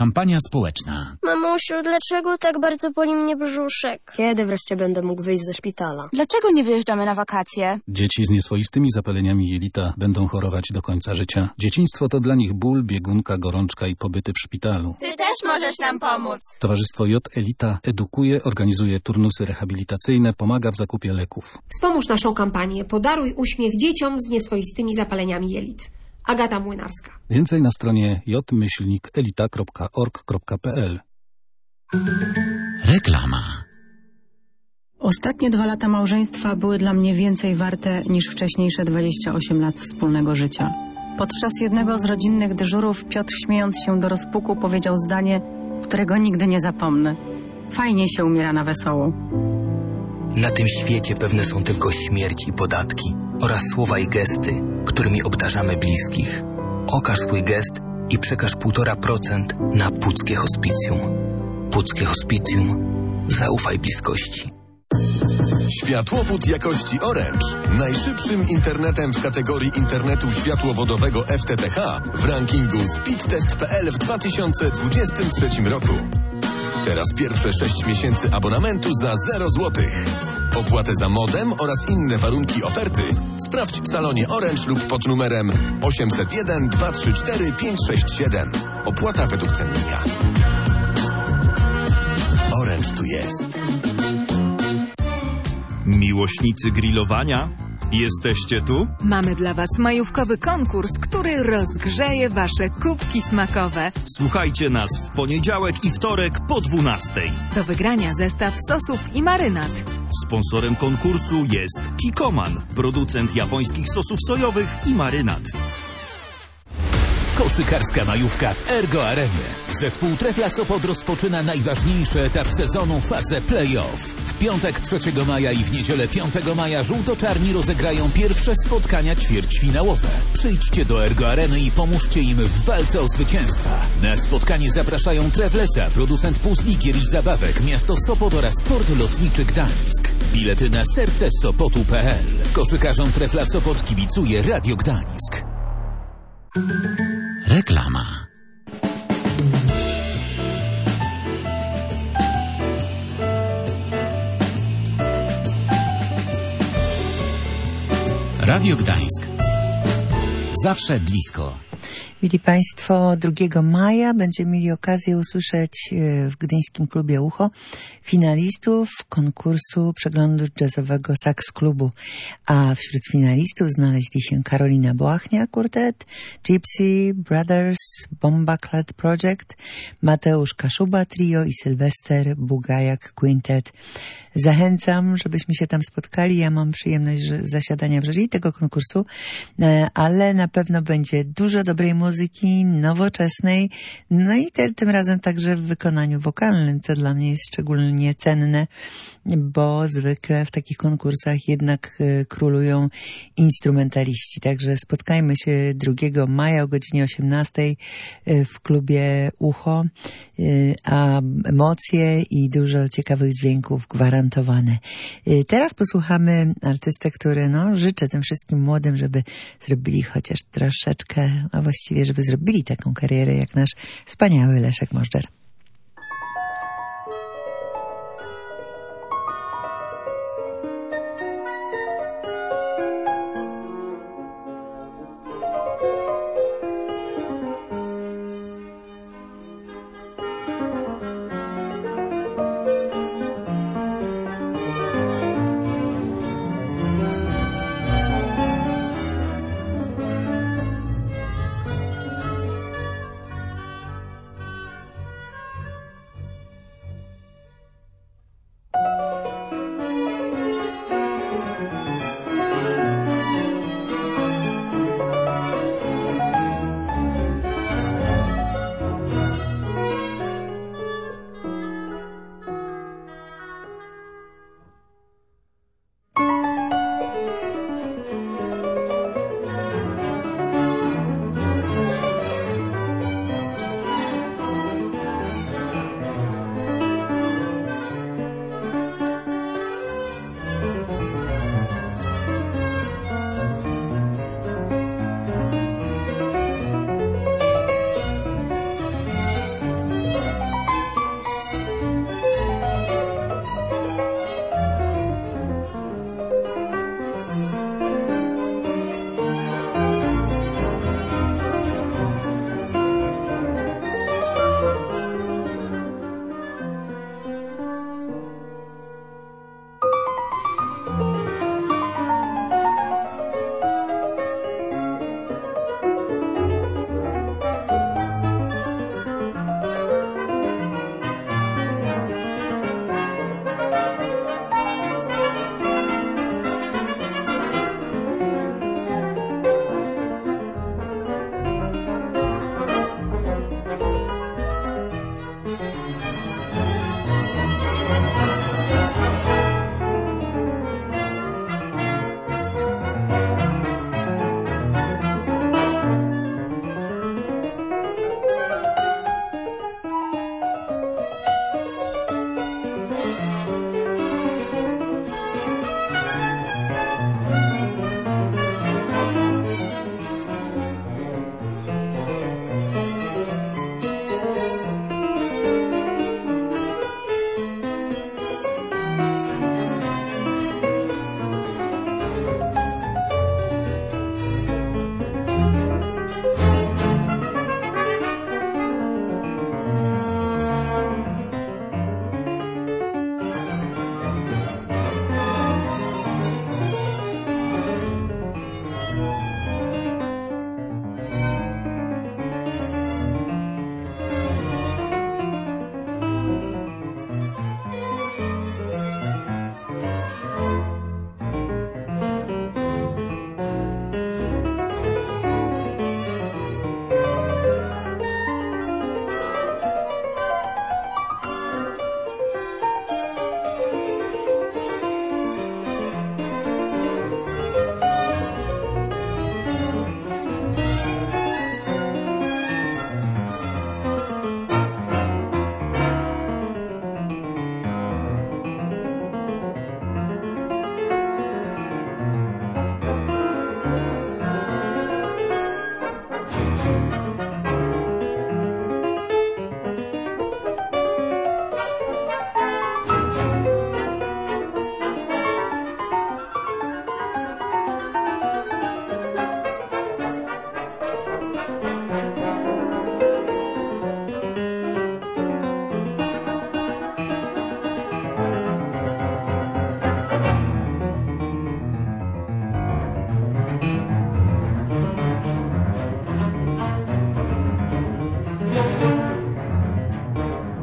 Kampania społeczna. Mamusiu, dlaczego tak bardzo boli mnie brzuszek? Kiedy wreszcie będę mógł wyjść ze szpitala? Dlaczego nie wyjeżdżamy na wakacje? Dzieci z nieswoistymi zapaleniami jelita będą chorować do końca życia. Dzieciństwo to dla nich ból, biegunka, gorączka i pobyty w szpitalu. Ty też możesz nam pomóc. Towarzystwo J Elita edukuje, organizuje turnusy rehabilitacyjne, pomaga w zakupie leków. Wspomóż naszą kampanię. Podaruj uśmiech dzieciom z nieswoistymi zapaleniami jelit. Agata Młynarska. Więcej na stronie j myślnik elita kropka org kropka p l. Reklama. Ostatnie dwa lata małżeństwa były dla mnie więcej warte niż wcześniejsze dwadzieścia osiem lat wspólnego życia. Podczas jednego z rodzinnych dyżurów Piotr, śmiejąc się do rozpuku, powiedział zdanie, którego nigdy nie zapomnę. Fajnie się umiera na wesoło. Na tym świecie pewne są tylko śmierć i podatki oraz słowa i gesty, którymi obdarzamy bliskich. Okaż swój gest i przekaż półtora procent na Puckie Hospicjum. Puckie Hospicjum. Zaufaj bliskości. Światłowód jakości Orange. Najszybszym internetem w kategorii internetu światłowodowego F T T H w rankingu speedtest kropka p l w dwa tysiące dwudziestym trzecim roku. Teraz pierwsze sześć miesięcy abonamentu za zero złotych. Opłatę za modem oraz inne warunki oferty sprawdź w salonie Orange lub pod numerem osiem zero jeden dwa trzy cztery pięć sześć siedem. Opłata według cennika. Orange tu jest. Miłośnicy grillowania? Jesteście tu? Mamy dla Was majówkowy konkurs, który rozgrzeje Wasze kubki smakowe. Słuchajcie nas w poniedziałek i wtorek po dwunastej. Do wygrania zestaw sosów i marynat. Sponsorem konkursu jest Kikoman, producent japońskich sosów sojowych i marynat. Koszykarska majówka w Ergo Arenie. Zespół Trefla Sopot rozpoczyna najważniejszy etap sezonu, fazę play-off. W piątek trzeciego maja i w niedzielę piątego maja żółto-czarni rozegrają pierwsze spotkania ćwierćfinałowe. Przyjdźcie do Ergo Areny i pomóżcie im w walce o zwycięstwa. Na spotkanie zapraszają Treflesa, producent puzli, gier i zabawek, miasto Sopot oraz port lotniczy Gdańsk. Bilety na serce sopotu kropka p l. Koszykarzom Trefla Sopot kibicuje Radio Gdańsk. Reklama. Radio Gdańsk. Zawsze blisko. Mieli Państwo, drugiego maja będziemy mieli okazję usłyszeć w gdyńskim klubie Ucho finalistów konkursu przeglądu jazzowego Sax Klubu, a wśród finalistów znaleźli się Karolina Błachnia Quartet, Gypsy Brothers, Bomba Clad Project, Mateusz Kaszuba Trio i Sylwester Bugajak Quintet. Zachęcam, żebyśmy się tam spotkali. Ja mam przyjemność zasiadania w jury tego konkursu, ale na pewno będzie dużo dobrej muzyki, nowoczesnej, no i te, tym razem także w wykonaniu wokalnym, co dla mnie jest szczególnie cenne, bo zwykle w takich konkursach jednak królują instrumentaliści. Także spotkajmy się drugiego maja o godzinie osiemnastej w klubie Ucho, a emocje i dużo ciekawych dźwięków gwarantowane. Teraz posłuchamy artystę, który no, życzę tym wszystkim młodym, żeby zrobili chociaż troszeczkę, a właściwie żeby zrobili taką karierę jak nasz wspaniały Leszek Możdżer.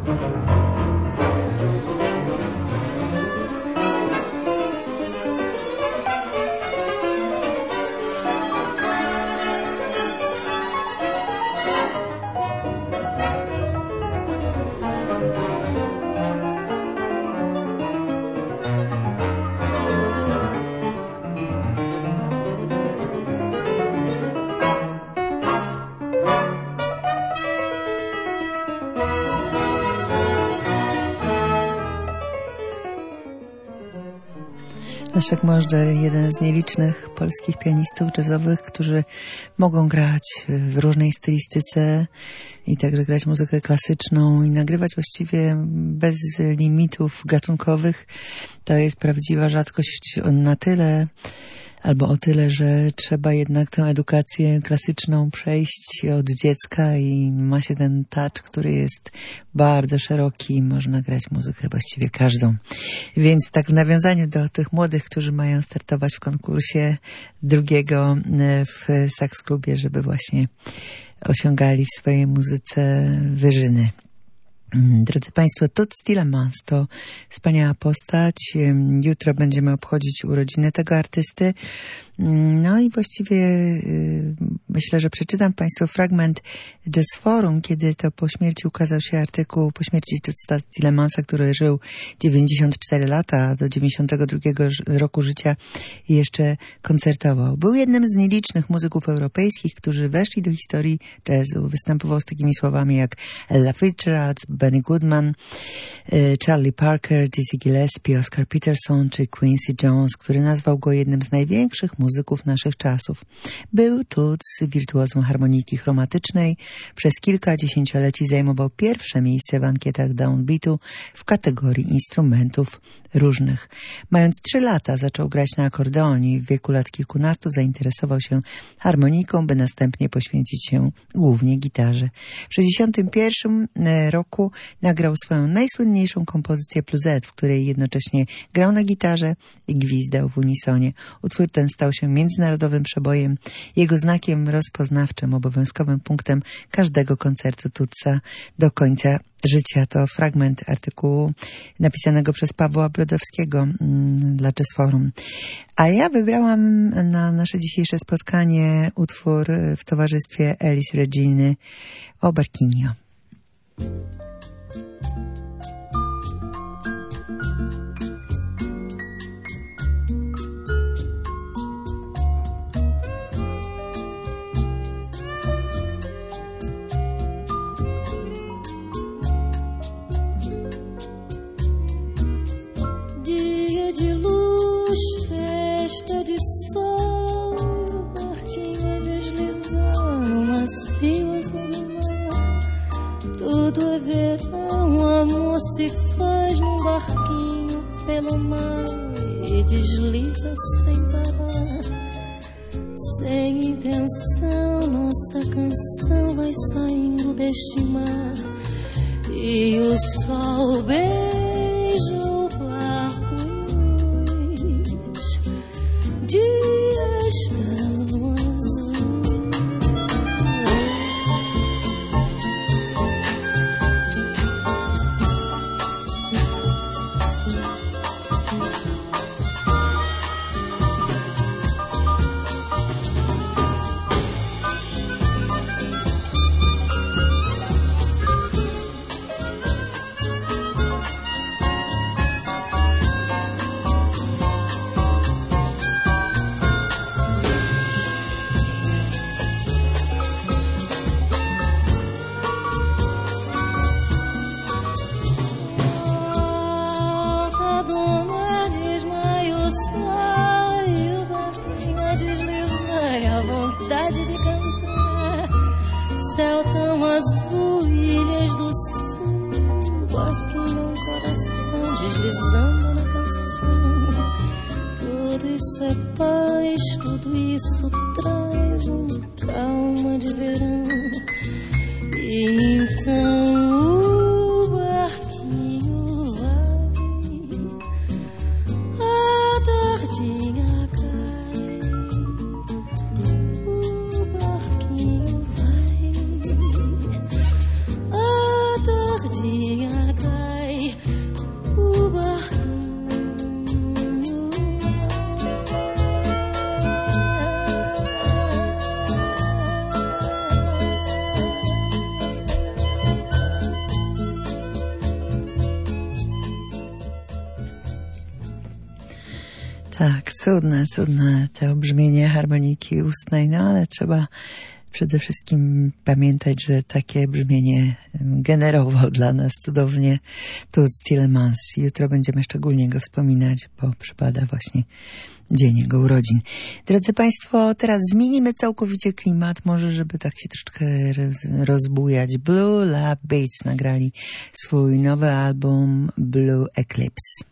Leszek Możdżer, jeden z nielicznych polskich pianistów jazzowych, którzy mogą grać w różnej stylistyce i także grać muzykę klasyczną i nagrywać właściwie bez limitów gatunkowych. To jest prawdziwa rzadkość na tyle, albo o tyle, że trzeba jednak tę edukację klasyczną przejść od dziecka i ma się ten touch, który jest bardzo szeroki i można grać muzykę właściwie każdą. Więc tak w nawiązaniu do tych młodych, którzy mają startować w konkursie drugiego w Sax Klubie, żeby właśnie osiągali w swojej muzyce wyżyny. Drodzy Państwo, Toots Thielemans to wspaniała postać. Jutro będziemy obchodzić urodziny tego artysty. No i właściwie yy, myślę, że przeczytam Państwu fragment Jazz Forum, kiedy to po śmierci ukazał się artykuł po śmierci Tootsa Thielemans, który żył dziewięćdziesiąt cztery lata, do dziewięćdziesiątego drugiego roku życia i jeszcze koncertował. Był jednym z nielicznych muzyków europejskich, którzy weszli do historii jazzu. Występował z takimi słowami jak Ella Fitzgerald, Benny Goodman, yy, Charlie Parker, Dizzy Gillespie, Oscar Peterson czy Quincy Jones, który nazwał go jednym z największych muzyków naszych czasów. Był Toots wirtuozą harmoniki chromatycznej. Przez kilka dziesięcioleci zajmował pierwsze miejsce w ankietach downbeatu w kategorii instrumentów różnych. Mając trzy lata zaczął grać na akordeonie i w wieku lat kilkunastu zainteresował się harmoniką, by następnie poświęcić się głównie gitarze. W sześćdziesiątym pierwszym roku nagrał swoją najsłynniejszą kompozycję Bluesette, w której jednocześnie grał na gitarze i gwizdał w unisonie. Utwór ten stał się międzynarodowym przebojem. Jego znakiem rozpoznawczym, obowiązkowym punktem każdego koncertu Tootsa do końca życia. To fragment artykułu napisanego przez Pawła Brodowskiego mm, dla Jazz Forum. A ja wybrałam na nasze dzisiejsze spotkanie utwór w towarzystwie Elis Reginy o Barquinho. De luz, festa de sol, barquinho deslizando, macio azul do mar. Tudo é verão, amor se faz num barquinho pelo mar e desliza sem parar. Sem intenção, nossa canção vai saindo deste mar e o sol beija o barco e os dias tão azuis. Dia Tak, cudne, cudne te brzmienie harmoniki ustnej, no ale trzeba przede wszystkim pamiętać, że takie brzmienie generował dla nas cudownie Toots Thielemans. Jutro będziemy szczególnie go wspominać, bo przypada właśnie dzień jego urodzin. Drodzy Państwo, teraz zmienimy całkowicie klimat, może żeby tak się troszeczkę rozbujać. Blue Lab Beats nagrali swój nowy album Blue Eclipse.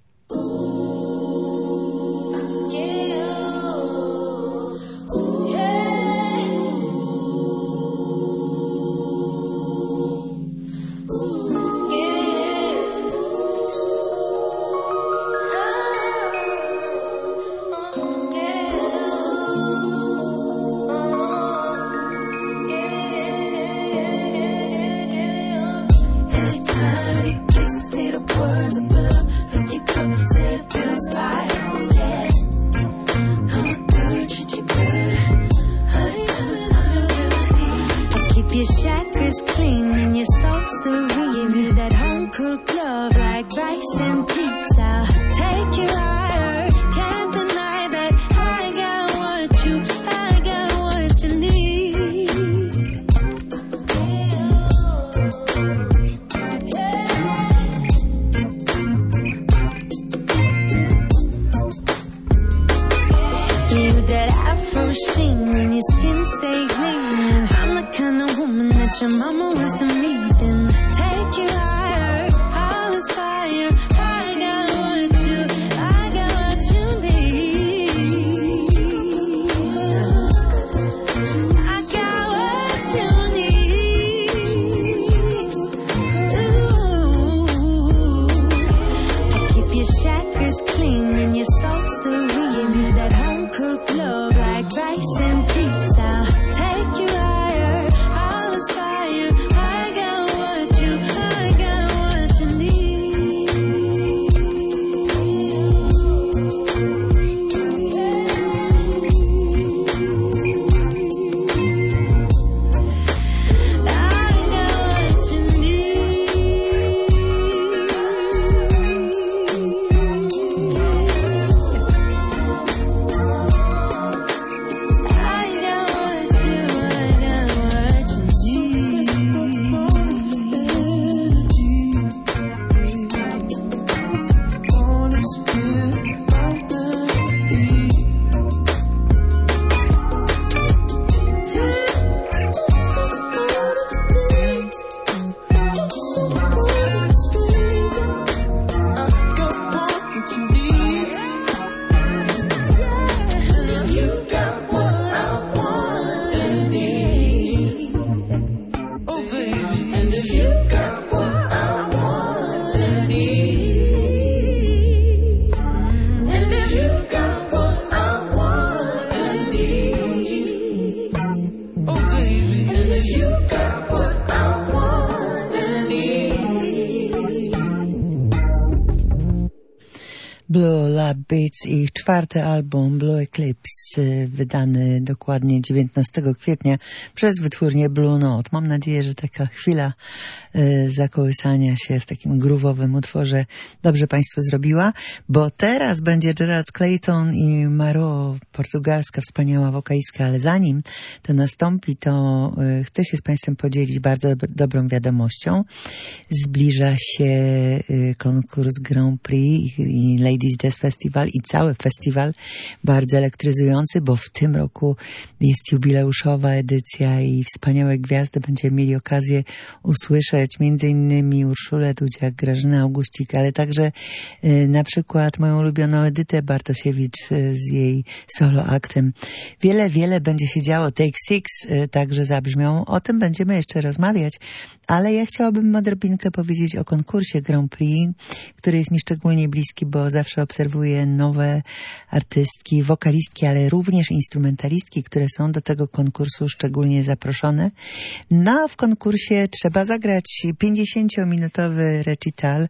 Blue Lab Beats i ich czwarty album Blue Eclipse, wydany dokładnie dziewiętnastego kwietnia przez wytwórnię Blue Note. Mam nadzieję, że taka chwila y, zakołysania się w takim groovowym utworze dobrze Państwu zrobiła, bo teraz będzie Gerard Clayton i Maro, portugalska wspaniała wokalistka, ale zanim to nastąpi, to y, chcę się z Państwem podzielić bardzo dobrą wiadomością. Zbliża się y, konkurs Grand Prix i Ladies Jazz Festival i cały festiwal bardzo elektryzujący, bo w tym roku jest jubileuszowa edycja i wspaniałe gwiazdy będziemy mieli okazję usłyszeć, między innymi Urszulę Dudziak, Grażynę Augustik, ale także y, na przykład moją ulubioną Edytę Bartosiewicz y, z jej solo aktem. Wiele, wiele będzie się działo. Take Six y, także zabrzmią. O tym będziemy jeszcze rozmawiać, ale ja chciałabym odrobinkę powiedzieć o konkursie Grand Prix, który jest mi szczególnie bliski, bo zawsze obserwuję nowe artystki, wokalistki, ale również instrumentalistki, które są do tego konkursu szczególnie zaproszone. No a w konkursie trzeba zagrać pięćdziesięciominutowy recital,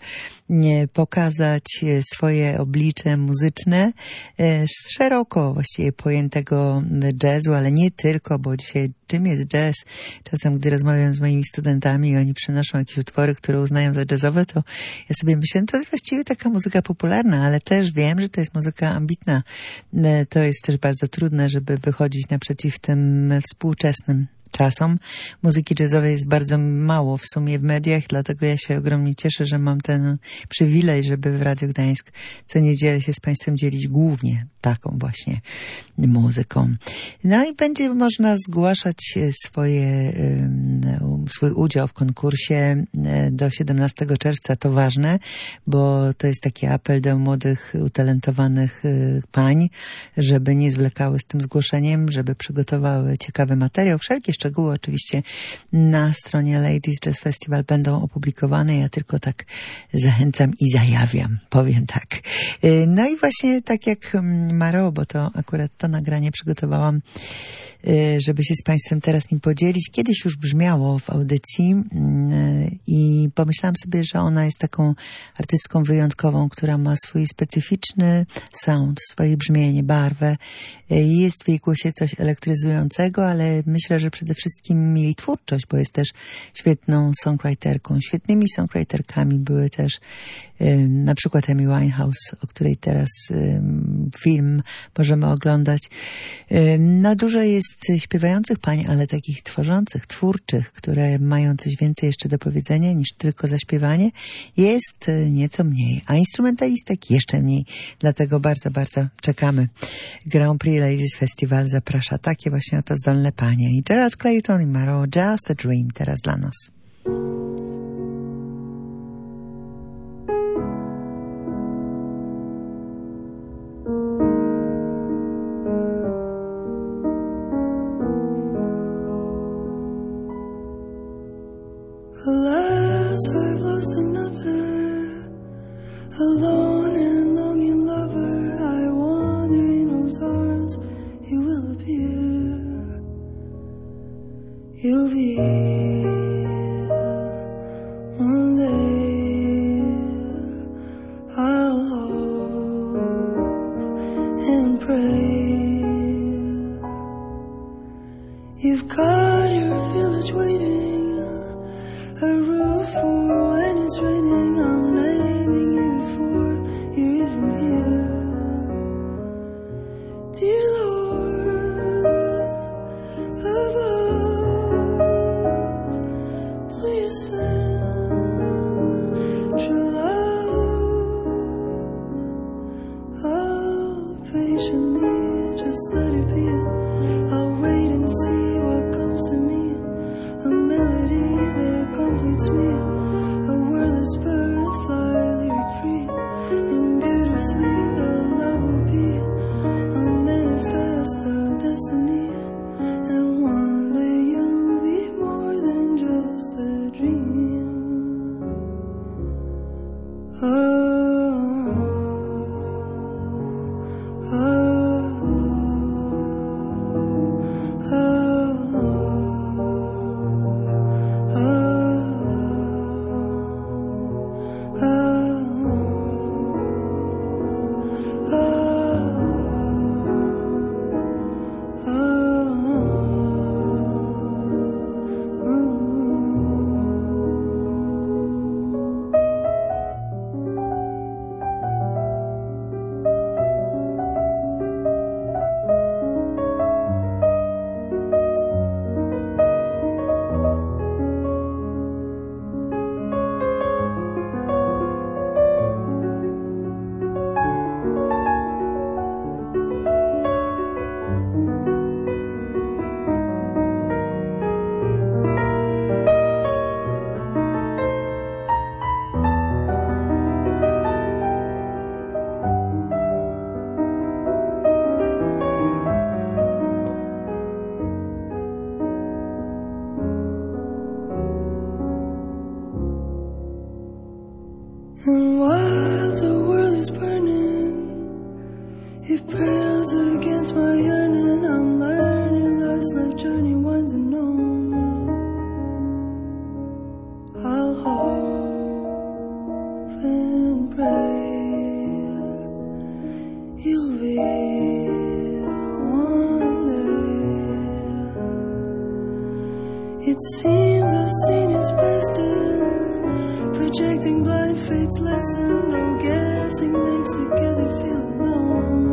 pokazać swoje oblicze muzyczne, szeroko właściwie pojętego jazzu, ale nie tylko, bo dzisiaj czym jest jazz. Czasem, gdy rozmawiam z moimi studentami i oni przynoszą jakieś utwory, które uznają za jazzowe, to ja sobie myślę, to jest właściwie taka muzyka popularna, ale też wiem, że to jest muzyka ambitna. To jest też bardzo trudne, żeby wychodzić naprzeciw tym współczesnym czasom. Muzyki jazzowej jest bardzo mało w sumie w mediach, dlatego ja się ogromnie cieszę, że mam ten przywilej, żeby w Radiu Gdańsk co niedzielę się z Państwem dzielić głównie taką właśnie muzyką. No i będzie można zgłaszać swoje, swój udział w konkursie do siedemnastego czerwca. To ważne, bo to jest taki apel do młodych, utalentowanych pań, żeby nie zwlekały z tym zgłoszeniem, żeby przygotowały ciekawy materiał. Wszelkie szczegóły oczywiście na stronie Ladies Jazz Festival będą opublikowane. Ja tylko tak zachęcam i zajawiam, powiem tak. No i właśnie tak jak Maro, bo to akurat to nagranie przygotowałam, żeby się z Państwem teraz nim podzielić. Kiedyś już brzmiało w audycji i pomyślałam sobie, że ona jest taką artystką wyjątkową, która ma swój specyficzny sound, swoje brzmienie, barwę. Jest w jej głosie coś elektryzującego, ale myślę, że przede wszystkim jej twórczość, bo jest też świetną songwriterką. Świetnymi songwriterkami były też na przykład Amy Winehouse, o której teraz film możemy oglądać. No dużo jest śpiewających pań, ale takich tworzących, twórczych, które mają coś więcej jeszcze do powiedzenia niż tylko zaśpiewanie, jest nieco mniej, a instrumentalistek jeszcze mniej. Dlatego bardzo, bardzo czekamy. Grand Prix Ladies Festival zaprasza takie właśnie oto zdolne panie. I Gerald Clayton i Maro, Just a Dream teraz dla nas. Alas, I've lost another alone and longing lover. I wander in whose arms you will appear. You'll be here one day. I'll hope and pray. You've got your village waiting, a roof for when it's raining. I'm naming you before you're even here. Dear Lord above, please send true love. Oh, patiently, just let it be. I'll wait and see what comes to me. A melody that completes me, a wordless bird, fly lyric free, and beautifully the love will be a manifest of destiny, and one day you'll be more than just a dream. Oh, oh, oh, and while the world is burning, it pales against my yearning. I'm learning life's life journey winds unknown. I'll hope and pray you'll be one day. Acting blind, fate's lesson, though guessing makes together feel alone.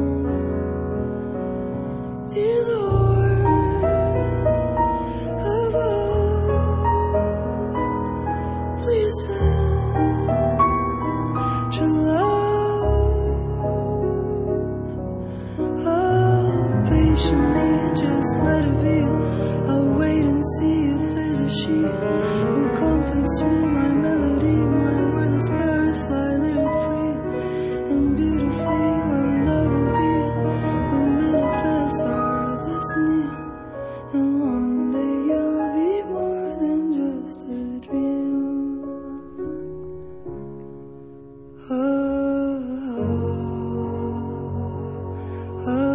Dear Lord above, please send true love. Oh, patiently, just let it be. I'll wait and see if there's a she who completes me, my melody, my wordless birth, fly lyric free and beautifully. Our love will be a manifest, our destiny, and one day you'll be more than just a dream. Oh, oh, oh.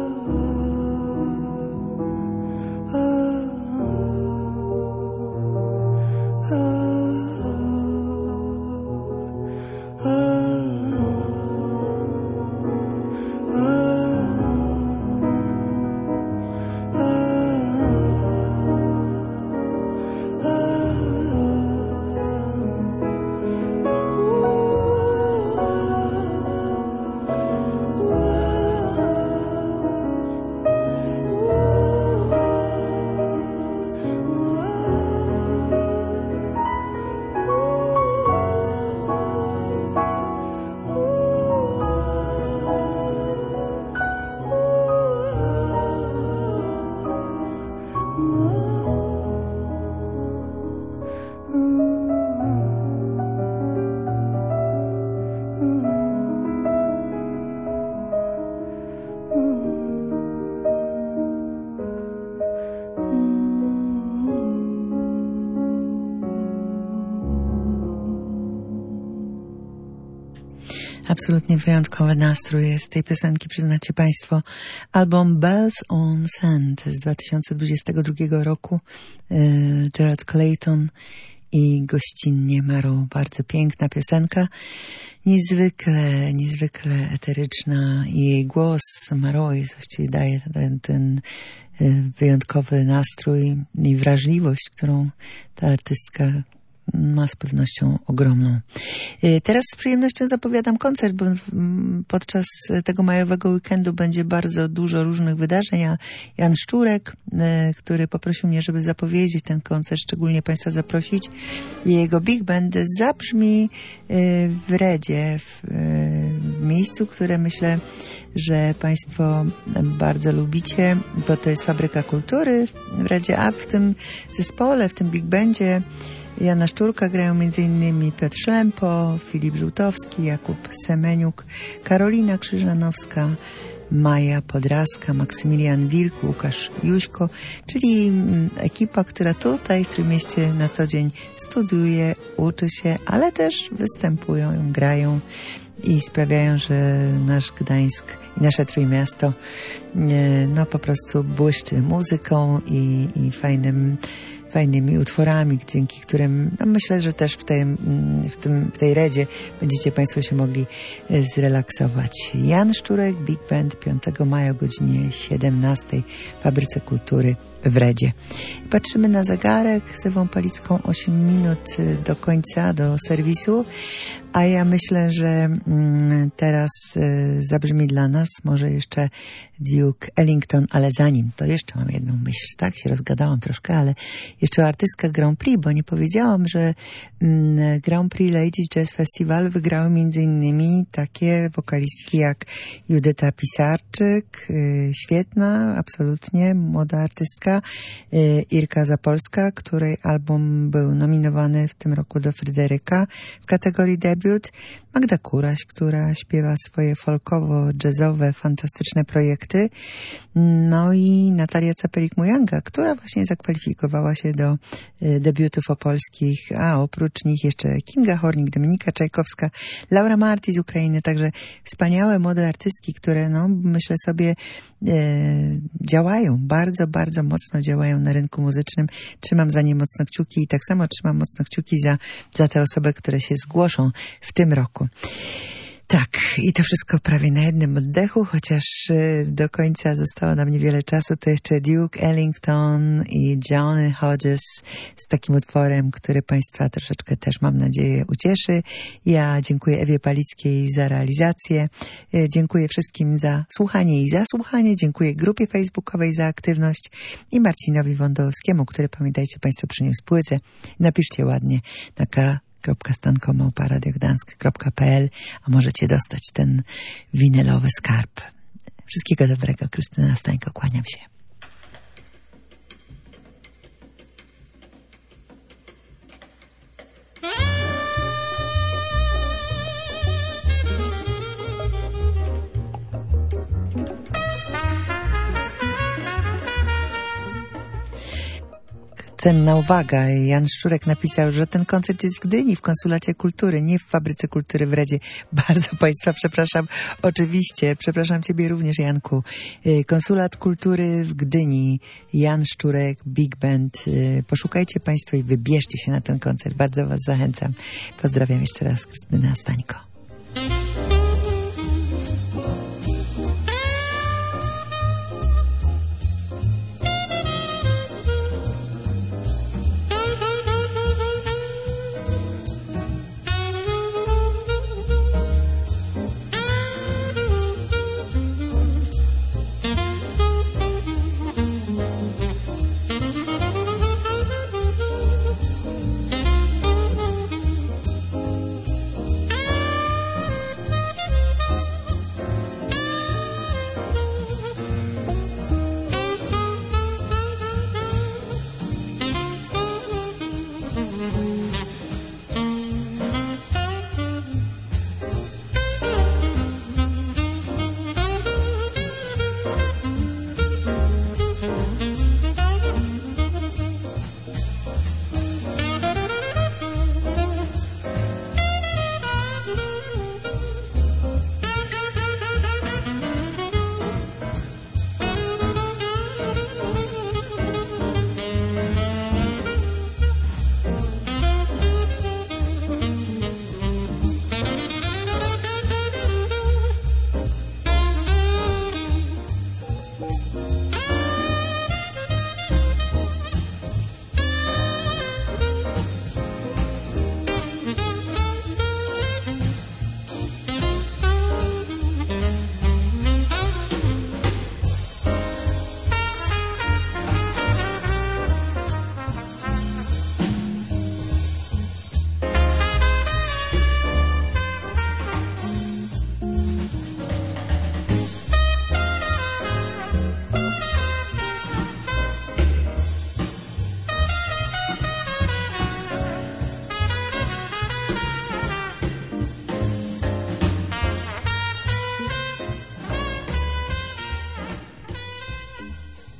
Absolutnie wyjątkowy nastrój jest tej piosenki, przyznacie Państwo. Album Bells on Sand z dwa tysiące dwudziestego drugiego roku. Gerald Clayton i Gościnnie Marą. Bardzo piękna piosenka. Niezwykle, niezwykle eteryczna. I jej głos Marą jest właściwie daje ten, ten wyjątkowy nastrój i wrażliwość, którą ta artystka ma z pewnością ogromną. Teraz z przyjemnością zapowiadam koncert, bo podczas tego majowego weekendu będzie bardzo dużo różnych wydarzeń, a Jan Szczurek, który poprosił mnie, żeby zapowiedzieć ten koncert, szczególnie Państwa zaprosić, jego big band zabrzmi w Redzie, w miejscu, które myślę, że Państwo bardzo lubicie, bo to jest Fabryka Kultury w Redzie, a w tym zespole, w tym big bandzie Jana Szczurka grają między innymi Piotr Szlempo, Filip Żółtowski, Jakub Semeniuk, Karolina Krzyżanowska, Maja Podraska, Maksymilian Wilk, Łukasz Juśko, czyli ekipa, która tutaj w Trójmieście na co dzień studiuje, uczy się, ale też występują, grają i sprawiają, że nasz Gdańsk i nasze Trójmiasto no po prostu błyszczy muzyką i, i fajnym fajnymi utworami, dzięki którym no myślę, że też w, tej, w, tym, w tej Redzie będziecie Państwo się mogli zrelaksować. Jan Szczurek, Big Band, piątego maja o godzinie siedemnastej w Fabryce Kultury w Redzie. Patrzymy na zegarek z Ewą Palicką, osiem minut do końca, do serwisu, a ja myślę, że mm, teraz y, zabrzmi dla nas może jeszcze Duke Ellington, ale zanim to jeszcze mam jedną myśl, tak się rozgadałam troszkę, ale jeszcze o artystkach Grand Prix, bo nie powiedziałam, że mm, Grand Prix Ladies Jazz Festival wygrały między innymi takie wokalistki jak Judyta Pisarczyk, y, świetna, absolutnie młoda artystka, y, Irka Zapolska, której album był nominowany w tym roku do Fryderyka w kategorii debiut, Magda Kuraś, która śpiewa swoje folkowo-jazzowe, fantastyczne projekty, no i Natalia Capelik-Mujanga, która właśnie zakwalifikowała się do y, debiutów opolskich, a oprócz nich jeszcze Kinga Hornik, Dominika Czajkowska, Laura Marti z Ukrainy, także wspaniałe młode artystki, które no myślę sobie y, działają, bardzo, bardzo mocno działają na rynku muzycznym. Trzymam za nie mocno kciuki i tak samo trzymam mocno kciuki za, za te osoby, które się zgłoszą w tym roku. Tak, i to wszystko prawie na jednym oddechu, chociaż do końca zostało nam niewiele czasu. To jeszcze Duke Ellington i Johnny Hodges z takim utworem, który Państwa troszeczkę też, mam nadzieję, ucieszy. Ja dziękuję Ewie Palickiej za realizację. Dziękuję wszystkim za słuchanie i zasłuchanie. Dziękuję grupie facebookowej za aktywność i Marcinowi Wądowskiemu, który, pamiętajcie Państwo, przyniósł płytę. Napiszcie ładnie na k stanko małpa radio gdańsk kropka p l, a możecie dostać ten winylowy skarb. Wszystkiego dobrego. Krystyna Stańko, kłaniam się. Cenna uwaga. Jan Szczurek napisał, że ten koncert jest w Gdyni, w Konsulacie Kultury, nie w Fabryce Kultury w Redzie. Bardzo Państwa przepraszam. Oczywiście, przepraszam Ciebie również, Janku. Konsulat Kultury w Gdyni, Jan Szczurek, Big Band. Poszukajcie Państwo i wybierzcie się na ten koncert. Bardzo Was zachęcam. Pozdrawiam jeszcze raz, Krystyna Stańko.